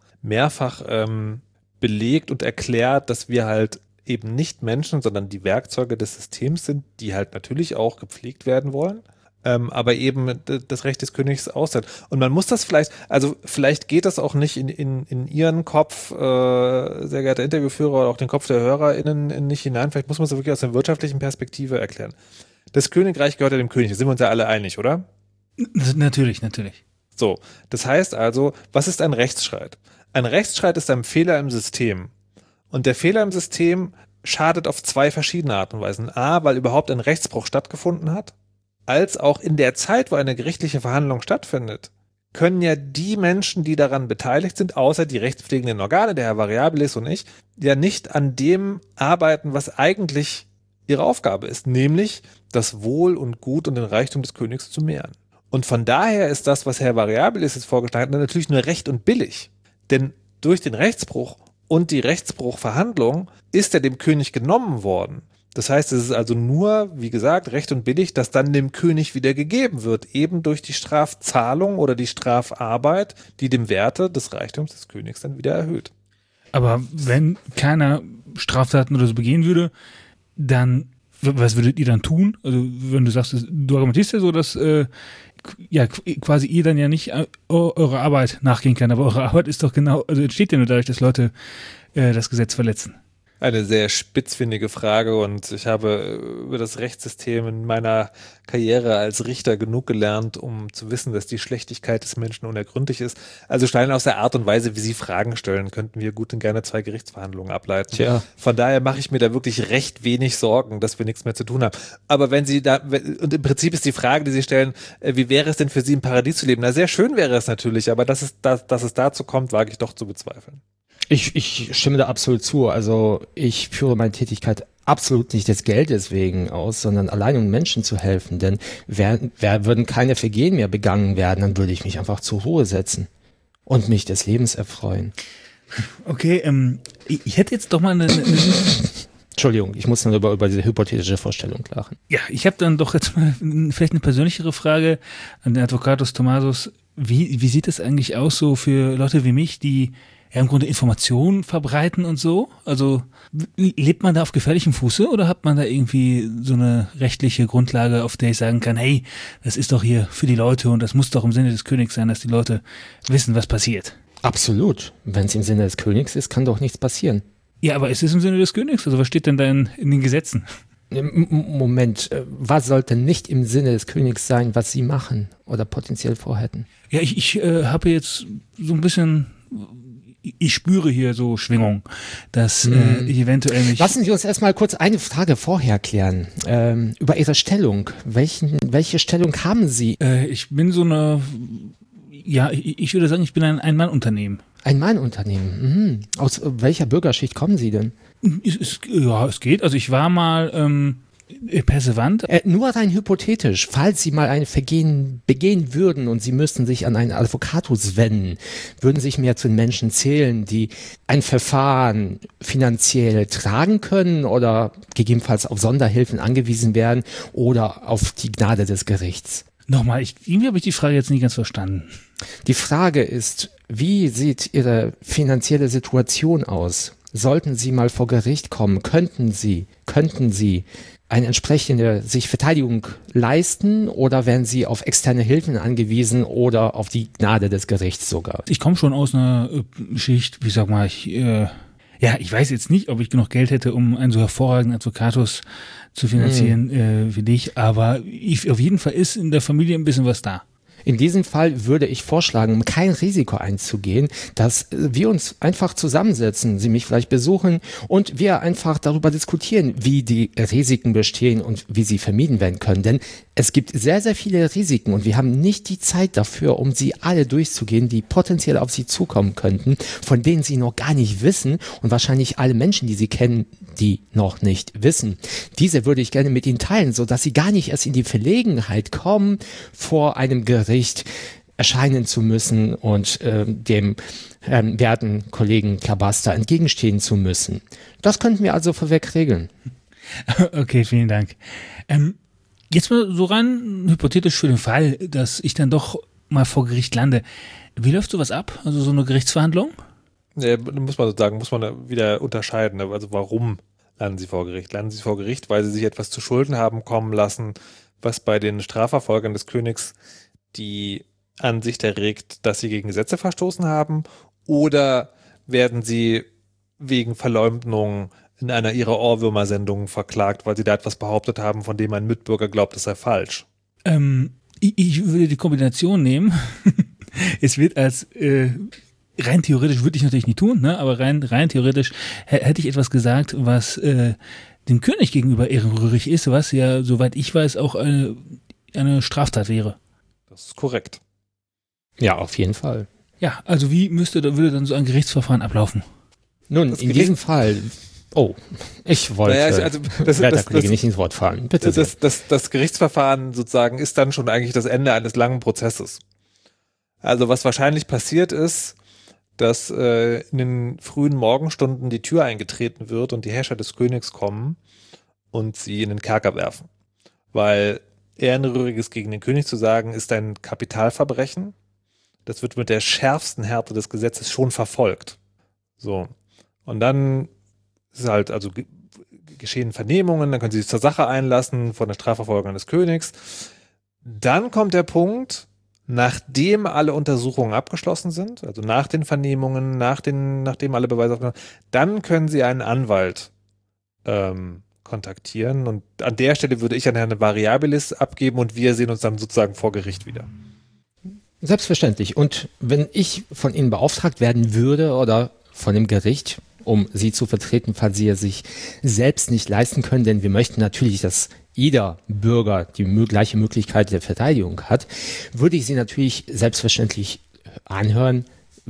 belegt und erklärt, dass wir halt eben nicht Menschen, sondern die Werkzeuge des Systems sind, die halt natürlich auch gepflegt werden wollen. Aber eben das Recht des Königs aussetzt. Und man muss das vielleicht geht das auch nicht in Ihren Kopf, sehr geehrter Interviewführer, oder auch den Kopf der HörerInnen nicht hinein. Vielleicht muss man es wirklich aus einer wirtschaftlichen Perspektive erklären. Das Königreich gehört ja dem König, da sind wir uns ja alle einig, oder? Natürlich. So, das heißt also, was ist ein Rechtsstreit? Ein Rechtsstreit ist ein Fehler im System. Und der Fehler im System schadet auf zwei verschiedene Arten und Weisen. A, weil überhaupt ein Rechtsbruch stattgefunden hat, als auch in der Zeit, wo eine gerichtliche Verhandlung stattfindet, können ja die Menschen, die daran beteiligt sind, außer die rechtspflegenden Organe, der Herr Variabilis und ich, ja nicht an dem arbeiten, was eigentlich ihre Aufgabe ist, nämlich das Wohl und Gut und den Reichtum des Königs zu mehren. Und von daher ist das, was Herr Variabilis jetzt vorgeschlagen hat, natürlich nur recht und billig. Denn durch den Rechtsbruch und die Rechtsbruchverhandlung ist er dem König genommen worden. Das heißt, es ist also nur, wie gesagt, recht und billig, dass dann dem König wieder gegeben wird, eben durch die Strafzahlung oder die Strafarbeit, die dem Werte des Reichtums des Königs dann wieder erhöht. Aber wenn keiner Straftaten oder so begehen würde, dann, was würdet ihr dann tun? Also wenn du sagst, du argumentierst ja so, dass quasi ihr dann ja nicht eurer Arbeit nachgehen kann, aber eure Arbeit ist doch genau, also entsteht ja nur dadurch, dass Leute das Gesetz verletzen. Eine sehr spitzfindige Frage und ich habe über das Rechtssystem in meiner Karriere als Richter genug gelernt, um zu wissen, dass die Schlechtigkeit des Menschen unergründlich ist. Also allein aus der Art und Weise, wie Sie Fragen stellen, könnten wir gut und gerne 2 Gerichtsverhandlungen ableiten. Tja. Von daher mache ich mir da wirklich recht wenig Sorgen, dass wir nichts mehr zu tun haben. Aber wenn Sie da, und im Prinzip ist die Frage, die Sie stellen, wie wäre es denn für Sie im Paradies zu leben? Na, sehr schön wäre es natürlich, aber dass es dazu kommt, wage ich doch zu bezweifeln. Ich stimme da absolut zu. Also ich führe meine Tätigkeit absolut nicht des Geldes wegen aus, sondern allein um Menschen zu helfen. Denn würden keine Vergehen mehr begangen werden, dann würde ich mich einfach zur Ruhe setzen und mich des Lebens erfreuen. Okay, ich hätte jetzt doch mal eine Entschuldigung, ich muss dann über diese hypothetische Vorstellung lachen. Ja, ich habe dann doch jetzt mal vielleicht eine persönlichere Frage an den Advocatus Tomasus. Wie sieht es eigentlich aus so für Leute wie mich, die ja im Grunde Informationen verbreiten und so? Also lebt man da auf gefährlichem Fuße oder hat man da irgendwie so eine rechtliche Grundlage, auf der ich sagen kann, hey, das ist doch hier für die Leute und das muss doch im Sinne des Königs sein, dass die Leute wissen, was passiert? Absolut. Wenn es im Sinne des Königs ist, kann doch nichts passieren. Ja, aber ist es im Sinne des Königs? Also was steht denn da in den Gesetzen? Moment, was sollte nicht im Sinne des Königs sein, was Sie machen oder potenziell vorhätten? Ja, ich habe jetzt so ein bisschen, ich spüre hier so Schwingung, dass ich eventuell mich... Lassen Sie uns erstmal kurz eine Frage vorher klären. Über Ihre Stellung. Welche Stellung haben Sie? Ich bin so eine, ja, ich würde sagen, ich bin ein Ein-Mann-Unternehmen. Ein Mann-Unternehmen. Aus welcher Bürgerschicht kommen Sie denn? Es geht. Also ich war mal Perservant. Nur rein hypothetisch, falls Sie mal ein Vergehen begehen würden und Sie müssten sich an einen Advocatus wenden, würden sich mehr zu den Menschen zählen, die ein Verfahren finanziell tragen können oder gegebenenfalls auf Sonderhilfen angewiesen werden oder auf die Gnade des Gerichts? Nochmal, irgendwie habe ich die Frage jetzt nicht ganz verstanden. Die Frage ist, wie sieht Ihre finanzielle Situation aus? Sollten Sie mal vor Gericht kommen, könnten Sie eine entsprechende sich Verteidigung leisten oder wären Sie auf externe Hilfen angewiesen oder auf die Gnade des Gerichts sogar? Ich komme schon aus einer Schicht, wie sag mal, ich weiß jetzt nicht, ob ich genug Geld hätte, um einen so hervorragenden Advocatus zu finanzieren wie dich, aber auf jeden Fall ist in der Familie ein bisschen was da. In diesem Fall würde ich vorschlagen, um kein Risiko einzugehen, dass wir uns einfach zusammensetzen, Sie mich vielleicht besuchen und wir einfach darüber diskutieren, wie die Risiken bestehen und wie sie vermieden werden können. Denn es gibt sehr, sehr viele Risiken und wir haben nicht die Zeit dafür, um sie alle durchzugehen, die potenziell auf Sie zukommen könnten, von denen Sie noch gar nicht wissen und wahrscheinlich alle Menschen, die Sie kennen, die noch nicht wissen. Diese würde ich gerne mit Ihnen teilen, sodass Sie gar nicht erst in die Verlegenheit kommen, vor einem Gericht erscheinen zu müssen und dem werten Kollegen Klabaster entgegenstehen zu müssen. Das könnten wir also vorweg regeln. Okay, vielen Dank. Jetzt mal so rein hypothetisch für den Fall, dass ich dann doch mal vor Gericht lande. Wie läuft sowas ab? Also so eine Gerichtsverhandlung? Ja, muss man da wieder unterscheiden. Also warum landen Sie vor Gericht? Landen Sie vor Gericht, weil Sie sich etwas zu Schulden haben kommen lassen, was bei den Strafverfolgern des Königs die Ansicht erregt, dass sie gegen Gesetze verstoßen haben? Oder werden Sie wegen Verleumdung in einer Ihrer Ohrwürmer-Sendungen verklagt, weil Sie da etwas behauptet haben, von dem ein Mitbürger glaubt, es sei falsch? Ich würde die Kombination nehmen. Es wird als rein theoretisch würde ich natürlich nicht tun, ne? Aber rein theoretisch hätte ich etwas gesagt, was dem König gegenüber ehrenrührig ist, was ja, soweit ich weiß, auch eine Straftat wäre. Das ist korrekt. Ja, auf jeden Fall. Ja, also wie würde dann so ein Gerichtsverfahren ablaufen? Nun, in diesem Fall, ich wollte der Kollege nicht ins Wort fallen. Bitte das Gerichtsverfahren sozusagen ist dann schon eigentlich das Ende eines langen Prozesses. Also was wahrscheinlich passiert ist, dass in den frühen Morgenstunden die Tür eingetreten wird und die Herrscher des Königs kommen und sie in den Kerker werfen. Weil Ehrenrühriges gegen den König zu sagen, ist ein Kapitalverbrechen. Das wird mit der schärfsten Härte des Gesetzes schon verfolgt. So. Und dann ist halt, also geschehen Vernehmungen, dann können sie sich zur Sache einlassen von der Strafverfolgung des Königs. Dann kommt der Punkt, nachdem alle Untersuchungen abgeschlossen sind, also nach den Vernehmungen, nachdem alle Beweise aufgenommen sind, dann können sie einen Anwalt kontaktieren. Und an der Stelle würde ich an Herrn Variabilis abgeben und wir sehen uns dann sozusagen vor Gericht wieder. Selbstverständlich. Und wenn ich von Ihnen beauftragt werden würde oder von dem Gericht, um Sie zu vertreten, falls Sie es sich selbst nicht leisten können, denn wir möchten natürlich, dass jeder Bürger die gleiche Möglichkeit der Verteidigung hat, würde ich Sie natürlich selbstverständlich anhören,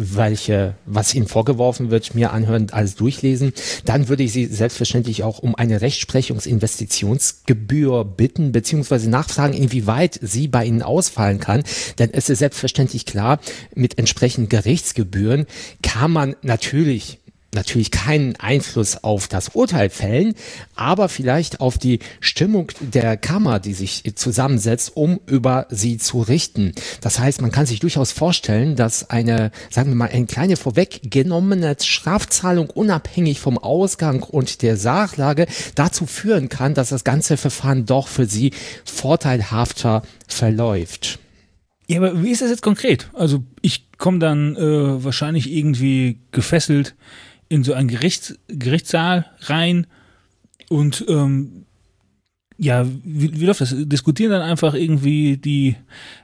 was Ihnen vorgeworfen wird, mir anhören, alles durchlesen. Dann würde ich Sie selbstverständlich auch um eine Rechtsprechungsinvestitionsgebühr bitten, beziehungsweise nachfragen, inwieweit sie bei Ihnen ausfallen kann. Denn es ist selbstverständlich klar, mit entsprechenden Gerichtsgebühren kann man natürlich keinen Einfluss auf das Urteil fällen, aber vielleicht auf die Stimmung der Kammer, die sich zusammensetzt, um über sie zu richten. Das heißt, man kann sich durchaus vorstellen, dass eine kleine vorweggenommene Strafzahlung unabhängig vom Ausgang und der Sachlage dazu führen kann, dass das ganze Verfahren doch für sie vorteilhafter verläuft. Ja, aber wie ist das jetzt konkret? Also ich komme dann wahrscheinlich irgendwie gefesselt in so einen Gerichtssaal rein und wie läuft das? Diskutieren dann einfach irgendwie die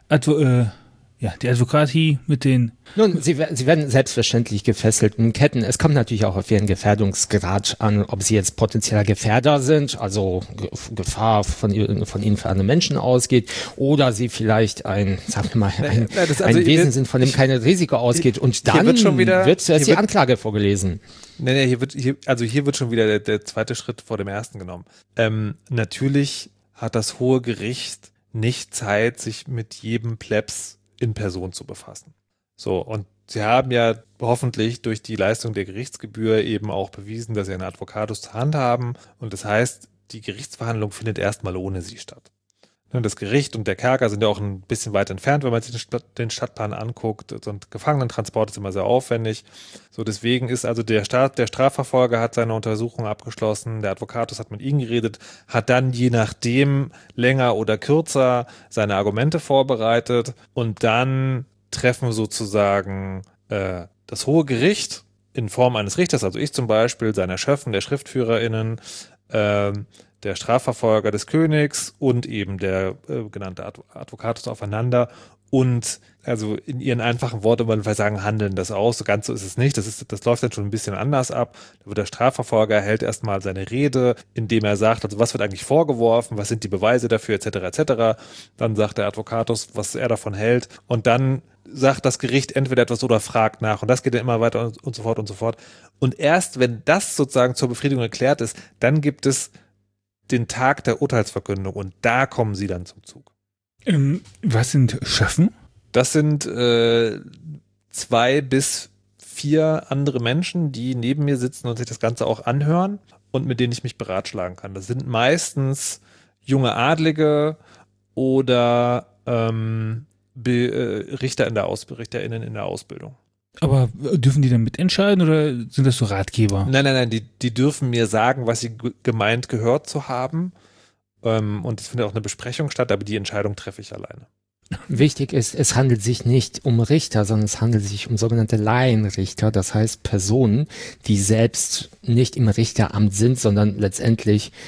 Advokati mit den... Nun, sie werden selbstverständlich gefesselt in Ketten. Es kommt natürlich auch auf ihren Gefährdungsgrad an, ob sie jetzt potenzieller Gefährder sind, also Gefahr von ihnen für andere Menschen ausgeht, oder sie vielleicht ein Wesen sind, von dem kein Risiko ausgeht. Und dann wird zuerst die Anklage vorgelesen. Hier wird schon wieder der zweite Schritt vor dem ersten genommen. Natürlich hat das Hohe Gericht nicht Zeit, sich mit jedem Plebs in Person zu befassen. So, und sie haben ja hoffentlich durch die Leistung der Gerichtsgebühr eben auch bewiesen, dass sie einen Advocatus zur Hand haben. Und das heißt, die Gerichtsverhandlung findet erstmal ohne sie statt. Und das Gericht und der Kerker sind ja auch ein bisschen weit entfernt, wenn man sich den Stadtplan anguckt. So ein Gefangenentransport ist immer sehr aufwendig. So, deswegen ist also der Strafverfolger hat seine Untersuchung abgeschlossen, der Advocatus hat mit ihnen geredet, hat dann je nachdem länger oder kürzer seine Argumente vorbereitet und dann treffen sozusagen das Hohe Gericht in Form eines Richters, also ich zum Beispiel, seiner Schöffen, der SchriftführerInnen, der Strafverfolger des Königs und eben der genannte Advocatus aufeinander und also in ihren einfachen Worten wollen wir sagen, handeln das aus. So ganz so ist es nicht. Das läuft dann schon ein bisschen anders ab. Da wird der Strafverfolger hält erstmal seine Rede, indem er sagt, also was wird eigentlich vorgeworfen, was sind die Beweise dafür, etc., etc. Dann sagt der Advocatus, was er davon hält und dann sagt das Gericht entweder etwas oder fragt nach und das geht dann immer weiter und so fort und so fort. Und erst wenn das sozusagen zur Befriedigung erklärt ist, dann gibt es den Tag der Urteilsverkündung und da kommen sie dann zum Zug. Was sind Schöffen? Das sind 2 bis 4 andere Menschen, die neben mir sitzen und sich das Ganze auch anhören und mit denen ich mich beratschlagen kann. Das sind meistens junge Adlige oder RichterInnen in der Ausbildung. Aber dürfen die dann mitentscheiden oder sind das so Ratgeber? Nein, die dürfen mir sagen, was sie gemeint gehört zu haben. Und es findet auch eine Besprechung statt, aber die Entscheidung treffe ich alleine. Wichtig ist, es handelt sich nicht um Richter, sondern es handelt sich um sogenannte Laienrichter, das heißt Personen, die selbst nicht im Richteramt sind, sondern letztendlich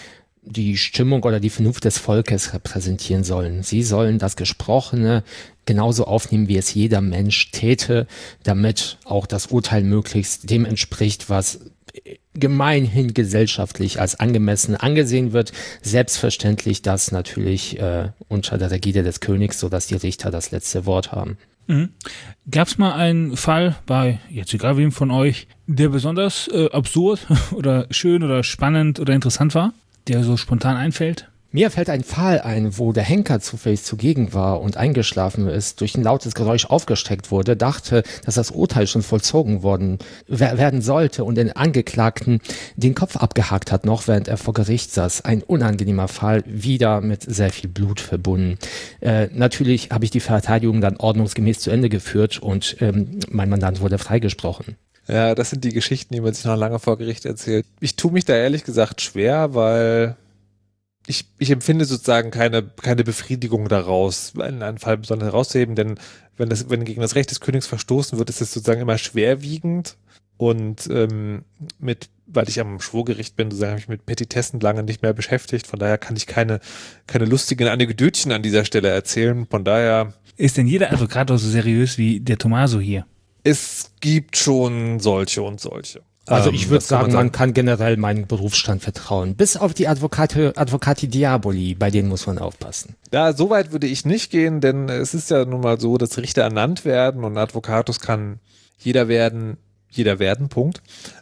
die Stimmung oder die Vernunft des Volkes repräsentieren sollen. Sie sollen das Gesprochene genauso aufnehmen, wie es jeder Mensch täte, damit auch das Urteil möglichst dem entspricht, was gemeinhin gesellschaftlich als angemessen angesehen wird. Selbstverständlich das natürlich unter der Rigide des Königs, sodass die Richter das letzte Wort haben. Mhm. Gab es mal einen Fall bei, jetzt egal wem von euch, der besonders absurd oder schön oder spannend oder interessant war, der so spontan einfällt? Mir fällt ein Fall ein, wo der Henker zufällig zugegen war und eingeschlafen ist, durch ein lautes Geräusch aufgesteckt wurde, dachte, dass das Urteil schon vollzogen werden sollte und den Angeklagten den Kopf abgehakt hat, noch während er vor Gericht saß. Ein unangenehmer Fall, wieder mit sehr viel Blut verbunden. Natürlich habe ich die Verteidigung dann ordnungsgemäß zu Ende geführt und mein Mandant wurde freigesprochen. Ja, das sind die Geschichten, die man sich noch lange vor Gericht erzählt. Ich tue mich da ehrlich gesagt schwer, weil ich empfinde sozusagen keine Befriedigung daraus, einen Fall besonders herauszuheben, denn wenn gegen das Recht des Königs verstoßen wird, ist es sozusagen immer schwerwiegend und weil ich am Schwurgericht bin, sozusagen habe ich mit Petitessen lange nicht mehr beschäftigt, von daher kann ich keine lustigen Anekdötchen an dieser Stelle erzählen, von daher. Ist denn jeder Advokat so seriös wie der Tommaso hier? Es gibt schon solche und solche. Also ich würde sagen, man kann generell meinem Berufsstand vertrauen. Bis auf die Advocati Diaboli, bei denen muss man aufpassen. Ja, so weit würde ich nicht gehen, denn es ist ja nun mal so, dass Richter ernannt werden und Advocatus kann jeder werden, Punkt.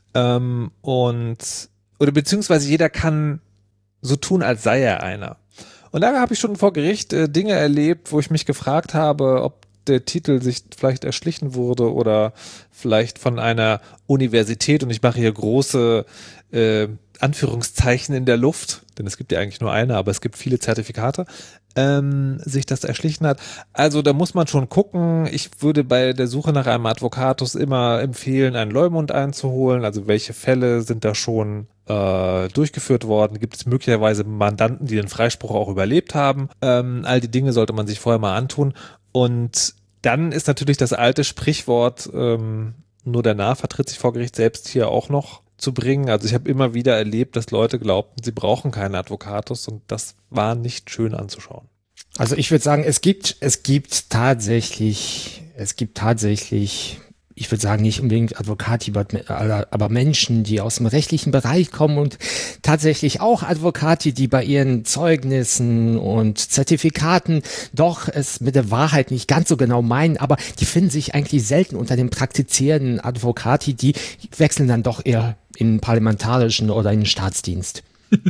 Oder beziehungsweise jeder kann so tun, als sei er einer. Und da habe ich schon vor Gericht Dinge erlebt, wo ich mich gefragt habe, ob der Titel sich vielleicht erschlichen wurde oder vielleicht von einer Universität, und ich mache hier große Anführungszeichen in der Luft, denn es gibt ja eigentlich nur eine, aber es gibt viele Zertifikate, sich das erschlichen hat. Also da muss man schon gucken. Ich würde bei der Suche nach einem Advocatus immer empfehlen, einen Leumund einzuholen. Also welche Fälle sind da schon durchgeführt worden? Gibt es möglicherweise Mandanten, die den Freispruch auch überlebt haben? All die Dinge sollte man sich vorher mal antun. Und dann ist natürlich das alte Sprichwort, nur der Narr vertritt sich vor Gericht, selbst hier auch noch zu bringen. Also ich habe immer wieder erlebt, dass Leute glaubten, sie brauchen keinen Advocatus, und das war nicht schön anzuschauen. Also ich würde sagen, es gibt tatsächlich, ich würde sagen, nicht unbedingt Advocati, aber Menschen, die aus dem rechtlichen Bereich kommen und tatsächlich auch Advocati, die bei ihren Zeugnissen und Zertifikaten doch es mit der Wahrheit nicht ganz so genau meinen, aber die finden sich eigentlich selten unter den praktizierenden Advocati, die wechseln dann doch eher in den parlamentarischen oder in den Staatsdienst.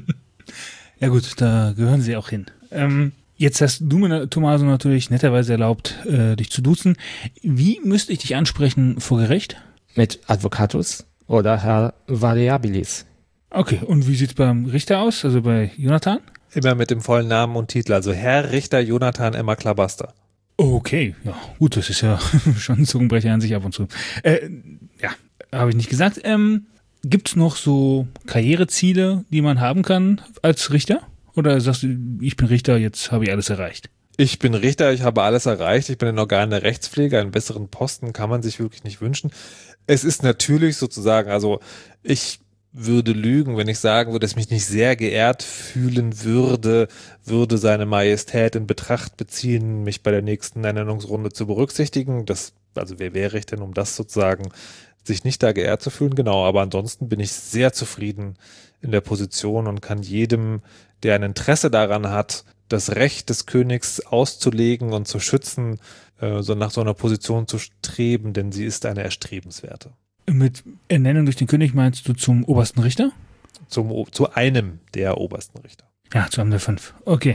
Ja gut, da gehören sie auch hin. Jetzt hast du mir, Tommaso, natürlich netterweise erlaubt, dich zu duzen. Wie müsste ich dich ansprechen vor Gericht? Mit Advocatus oder Herr Variabilis. Okay, und wie sieht's beim Richter aus, also bei Jonathan? Immer mit dem vollen Namen und Titel, also Herr Richter Jonathan Emma Klabaster. Okay, ja gut, das ist ja schon ein Zungenbrecher an sich ab und zu. Ja, habe ich nicht gesagt. Gibt's noch so Karriereziele, die man haben kann als Richter? Oder sagst du, ich bin Richter, jetzt habe ich alles erreicht? Ich bin Richter, ich habe alles erreicht. Ich bin in Organen der Rechtspflege. Einen besseren Posten kann man sich wirklich nicht wünschen. Es ist natürlich sozusagen, also ich würde lügen, wenn ich sagen würde, dass ich mich nicht sehr geehrt fühlen würde seine Majestät in Betracht beziehen, mich bei der nächsten Ernennungsrunde zu berücksichtigen. Also wer wäre ich denn, um das sozusagen sich nicht da geehrt zu fühlen? Genau, aber ansonsten bin ich sehr zufrieden in der Position und kann jedem, der ein Interesse daran hat, das Recht des Königs auszulegen und zu schützen, so nach so einer Position zu streben, denn sie ist eine erstrebenswerte. Mit Ernennung durch den König meinst du zum obersten Richter? Zu einem der obersten Richter. Ja, zu einem der 5. Okay.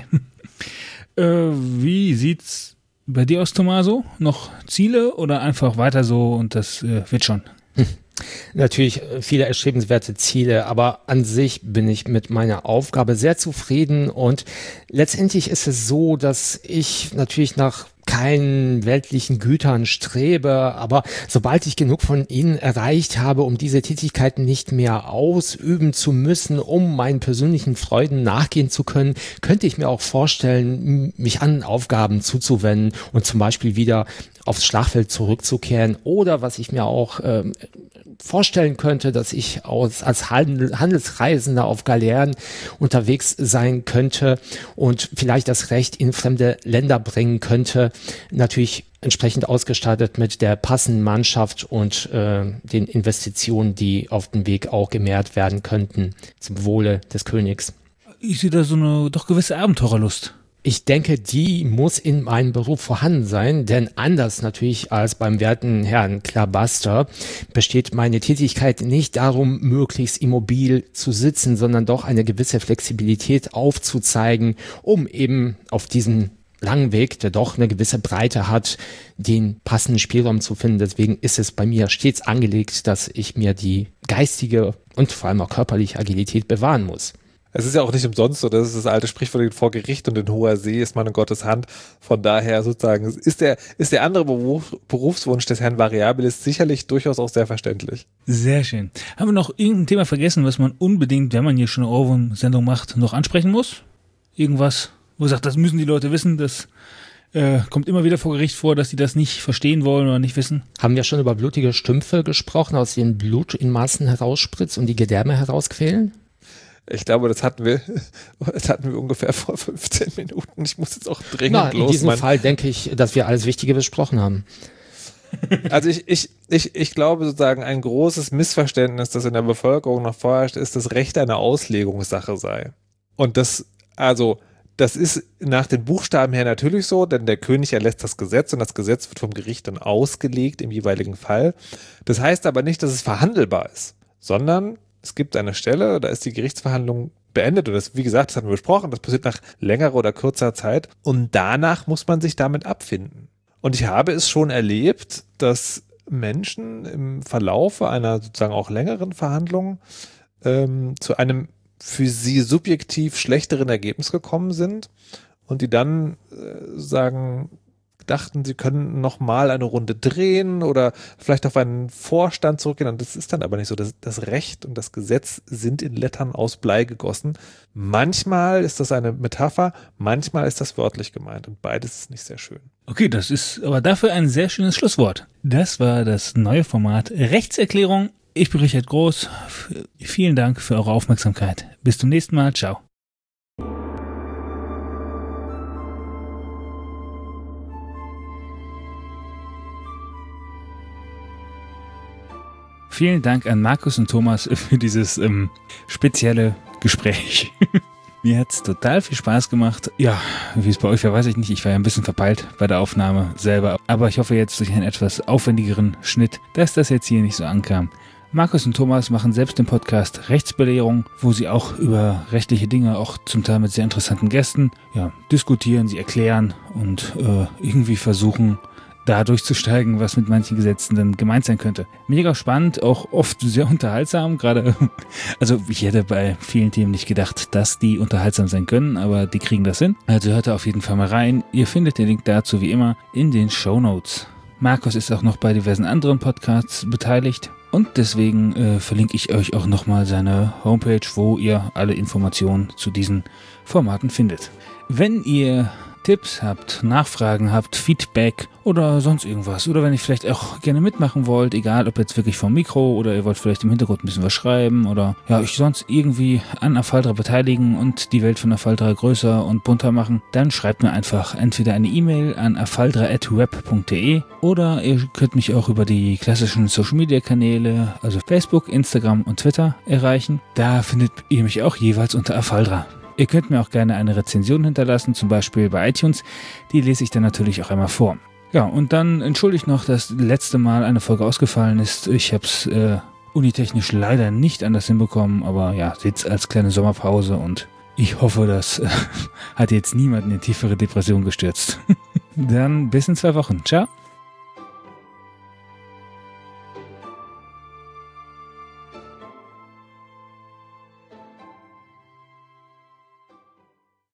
Wie sieht's bei dir aus, Tommaso? Noch Ziele oder einfach weiter so und das wird schon? Natürlich viele erstrebenswerte Ziele, aber an sich bin ich mit meiner Aufgabe sehr zufrieden, und letztendlich ist es so, dass ich natürlich nach keinen weltlichen Gütern strebe, aber sobald ich genug von ihnen erreicht habe, um diese Tätigkeiten nicht mehr ausüben zu müssen, um meinen persönlichen Freuden nachgehen zu können, könnte ich mir auch vorstellen, mich an Aufgaben zuzuwenden und zum Beispiel wieder aufs Schlachtfeld zurückzukehren, oder was ich mir auch vorstellen könnte, dass ich als Handelsreisender auf Galeeren unterwegs sein könnte und vielleicht das Recht in fremde Länder bringen könnte, natürlich entsprechend ausgestattet mit der passenden Mannschaft und den Investitionen, die auf dem Weg auch gemehrt werden könnten, zum Wohle des Königs. Ich sehe da so eine doch gewisse Abenteurerlust. Ich denke, die muss in meinem Beruf vorhanden sein, denn anders natürlich als beim werten Herrn Klabaster besteht meine Tätigkeit nicht darum, möglichst immobil zu sitzen, sondern doch eine gewisse Flexibilität aufzuzeigen, um eben auf diesen langen Weg, der doch eine gewisse Breite hat, den passenden Spielraum zu finden. Deswegen ist es bei mir stets angelegt, dass ich mir die geistige und vor allem auch körperliche Agilität bewahren muss. Es ist ja auch nicht umsonst so, das ist das alte Sprichwort, vor Gericht und in hoher See ist man in Gottes Hand. Von daher sozusagen ist der andere Berufswunsch des Herrn Variabilis sicherlich durchaus auch sehr verständlich. Sehr schön. Haben wir noch irgendein Thema vergessen, was man unbedingt, wenn man hier schon eine Ohrwurm-Sendung macht, noch ansprechen muss? Irgendwas, wo man sagt, das müssen die Leute wissen, das kommt immer wieder vor Gericht vor, dass die das nicht verstehen wollen oder nicht wissen? Haben wir schon über blutige Stümpfe gesprochen, aus denen Blut in Massen herausspritzt und die Gedärme herausquälen? Ich glaube, das hatten wir ungefähr vor 15 Minuten. Ich muss jetzt auch dringend los. In diesem Fall denke ich, dass wir alles Wichtige besprochen haben. Also ich glaube sozusagen, ein großes Missverständnis, das in der Bevölkerung noch vorherrscht, ist, dass Recht eine Auslegungssache sei. Und das ist nach den Buchstaben her natürlich so, denn der König erlässt das Gesetz und das Gesetz wird vom Gericht dann ausgelegt im jeweiligen Fall. Das heißt aber nicht, dass es verhandelbar ist, sondern es gibt eine Stelle, da ist die Gerichtsverhandlung beendet und das, wie gesagt, das hatten wir besprochen, das passiert nach längerer oder kürzer Zeit und danach muss man sich damit abfinden. Und ich habe es schon erlebt, dass Menschen im Verlaufe einer sozusagen auch längeren Verhandlung zu einem für sie subjektiv schlechteren Ergebnis gekommen sind und die dann dachten, sie können nochmal eine Runde drehen oder vielleicht auf einen Vorstand zurückgehen. Und das ist dann aber nicht so. Das Recht und das Gesetz sind in Lettern aus Blei gegossen. Manchmal ist das eine Metapher, manchmal ist das wörtlich gemeint. Und beides ist nicht sehr schön. Okay, das ist aber dafür ein sehr schönes Schlusswort. Das war das neue Format Rechtserklärung. Ich bin Richard Groß. Vielen Dank für eure Aufmerksamkeit. Bis zum nächsten Mal. Ciao. Vielen Dank an Markus und Thomas für dieses spezielle Gespräch. Mir hat's total viel Spaß gemacht. Ja, wie es bei euch war, weiß ich nicht. Ich war ja ein bisschen verpeilt bei der Aufnahme selber. Aber ich hoffe jetzt durch einen etwas aufwendigeren Schnitt, dass das jetzt hier nicht so ankam. Markus und Thomas machen selbst den Podcast Rechtsbelehrung, wo sie auch über rechtliche Dinge, auch zum Teil mit sehr interessanten Gästen, diskutieren, sie erklären und irgendwie versuchen, da durchzusteigen, was mit manchen Gesetzen dann gemeint sein könnte. Mega spannend, auch oft sehr unterhaltsam, gerade, also ich hätte bei vielen Themen nicht gedacht, dass die unterhaltsam sein können, aber die kriegen das hin. Also hört da auf jeden Fall mal rein. Ihr findet den Link dazu wie immer in den Shownotes. Markus ist auch noch bei diversen anderen Podcasts beteiligt und deswegen verlinke ich euch auch nochmal seine Homepage, wo ihr alle Informationen zu diesen Formaten findet. Wenn ihr Tipps habt, Nachfragen habt, Feedback oder sonst irgendwas. Oder wenn ihr vielleicht auch gerne mitmachen wollt, egal ob jetzt wirklich vom Mikro oder ihr wollt vielleicht im Hintergrund ein bisschen was schreiben oder euch sonst irgendwie an Afaldra beteiligen und die Welt von Afaldra größer und bunter machen, dann schreibt mir einfach entweder eine E-Mail an afaldra@web.de oder ihr könnt mich auch über die klassischen Social Media Kanäle, also Facebook, Instagram und Twitter erreichen. Da findet ihr mich auch jeweils unter Afaldra. Ihr könnt mir auch gerne eine Rezension hinterlassen, zum Beispiel bei iTunes. Die lese ich dann natürlich auch einmal vor. Ja, und dann entschuldigt noch, dass letzte Mal eine Folge ausgefallen ist. Ich habe es unitechnisch leider nicht anders hinbekommen, aber seht's als kleine Sommerpause und ich hoffe, das hat jetzt niemanden in tiefere Depression gestürzt. Dann bis in 2 Wochen. Ciao.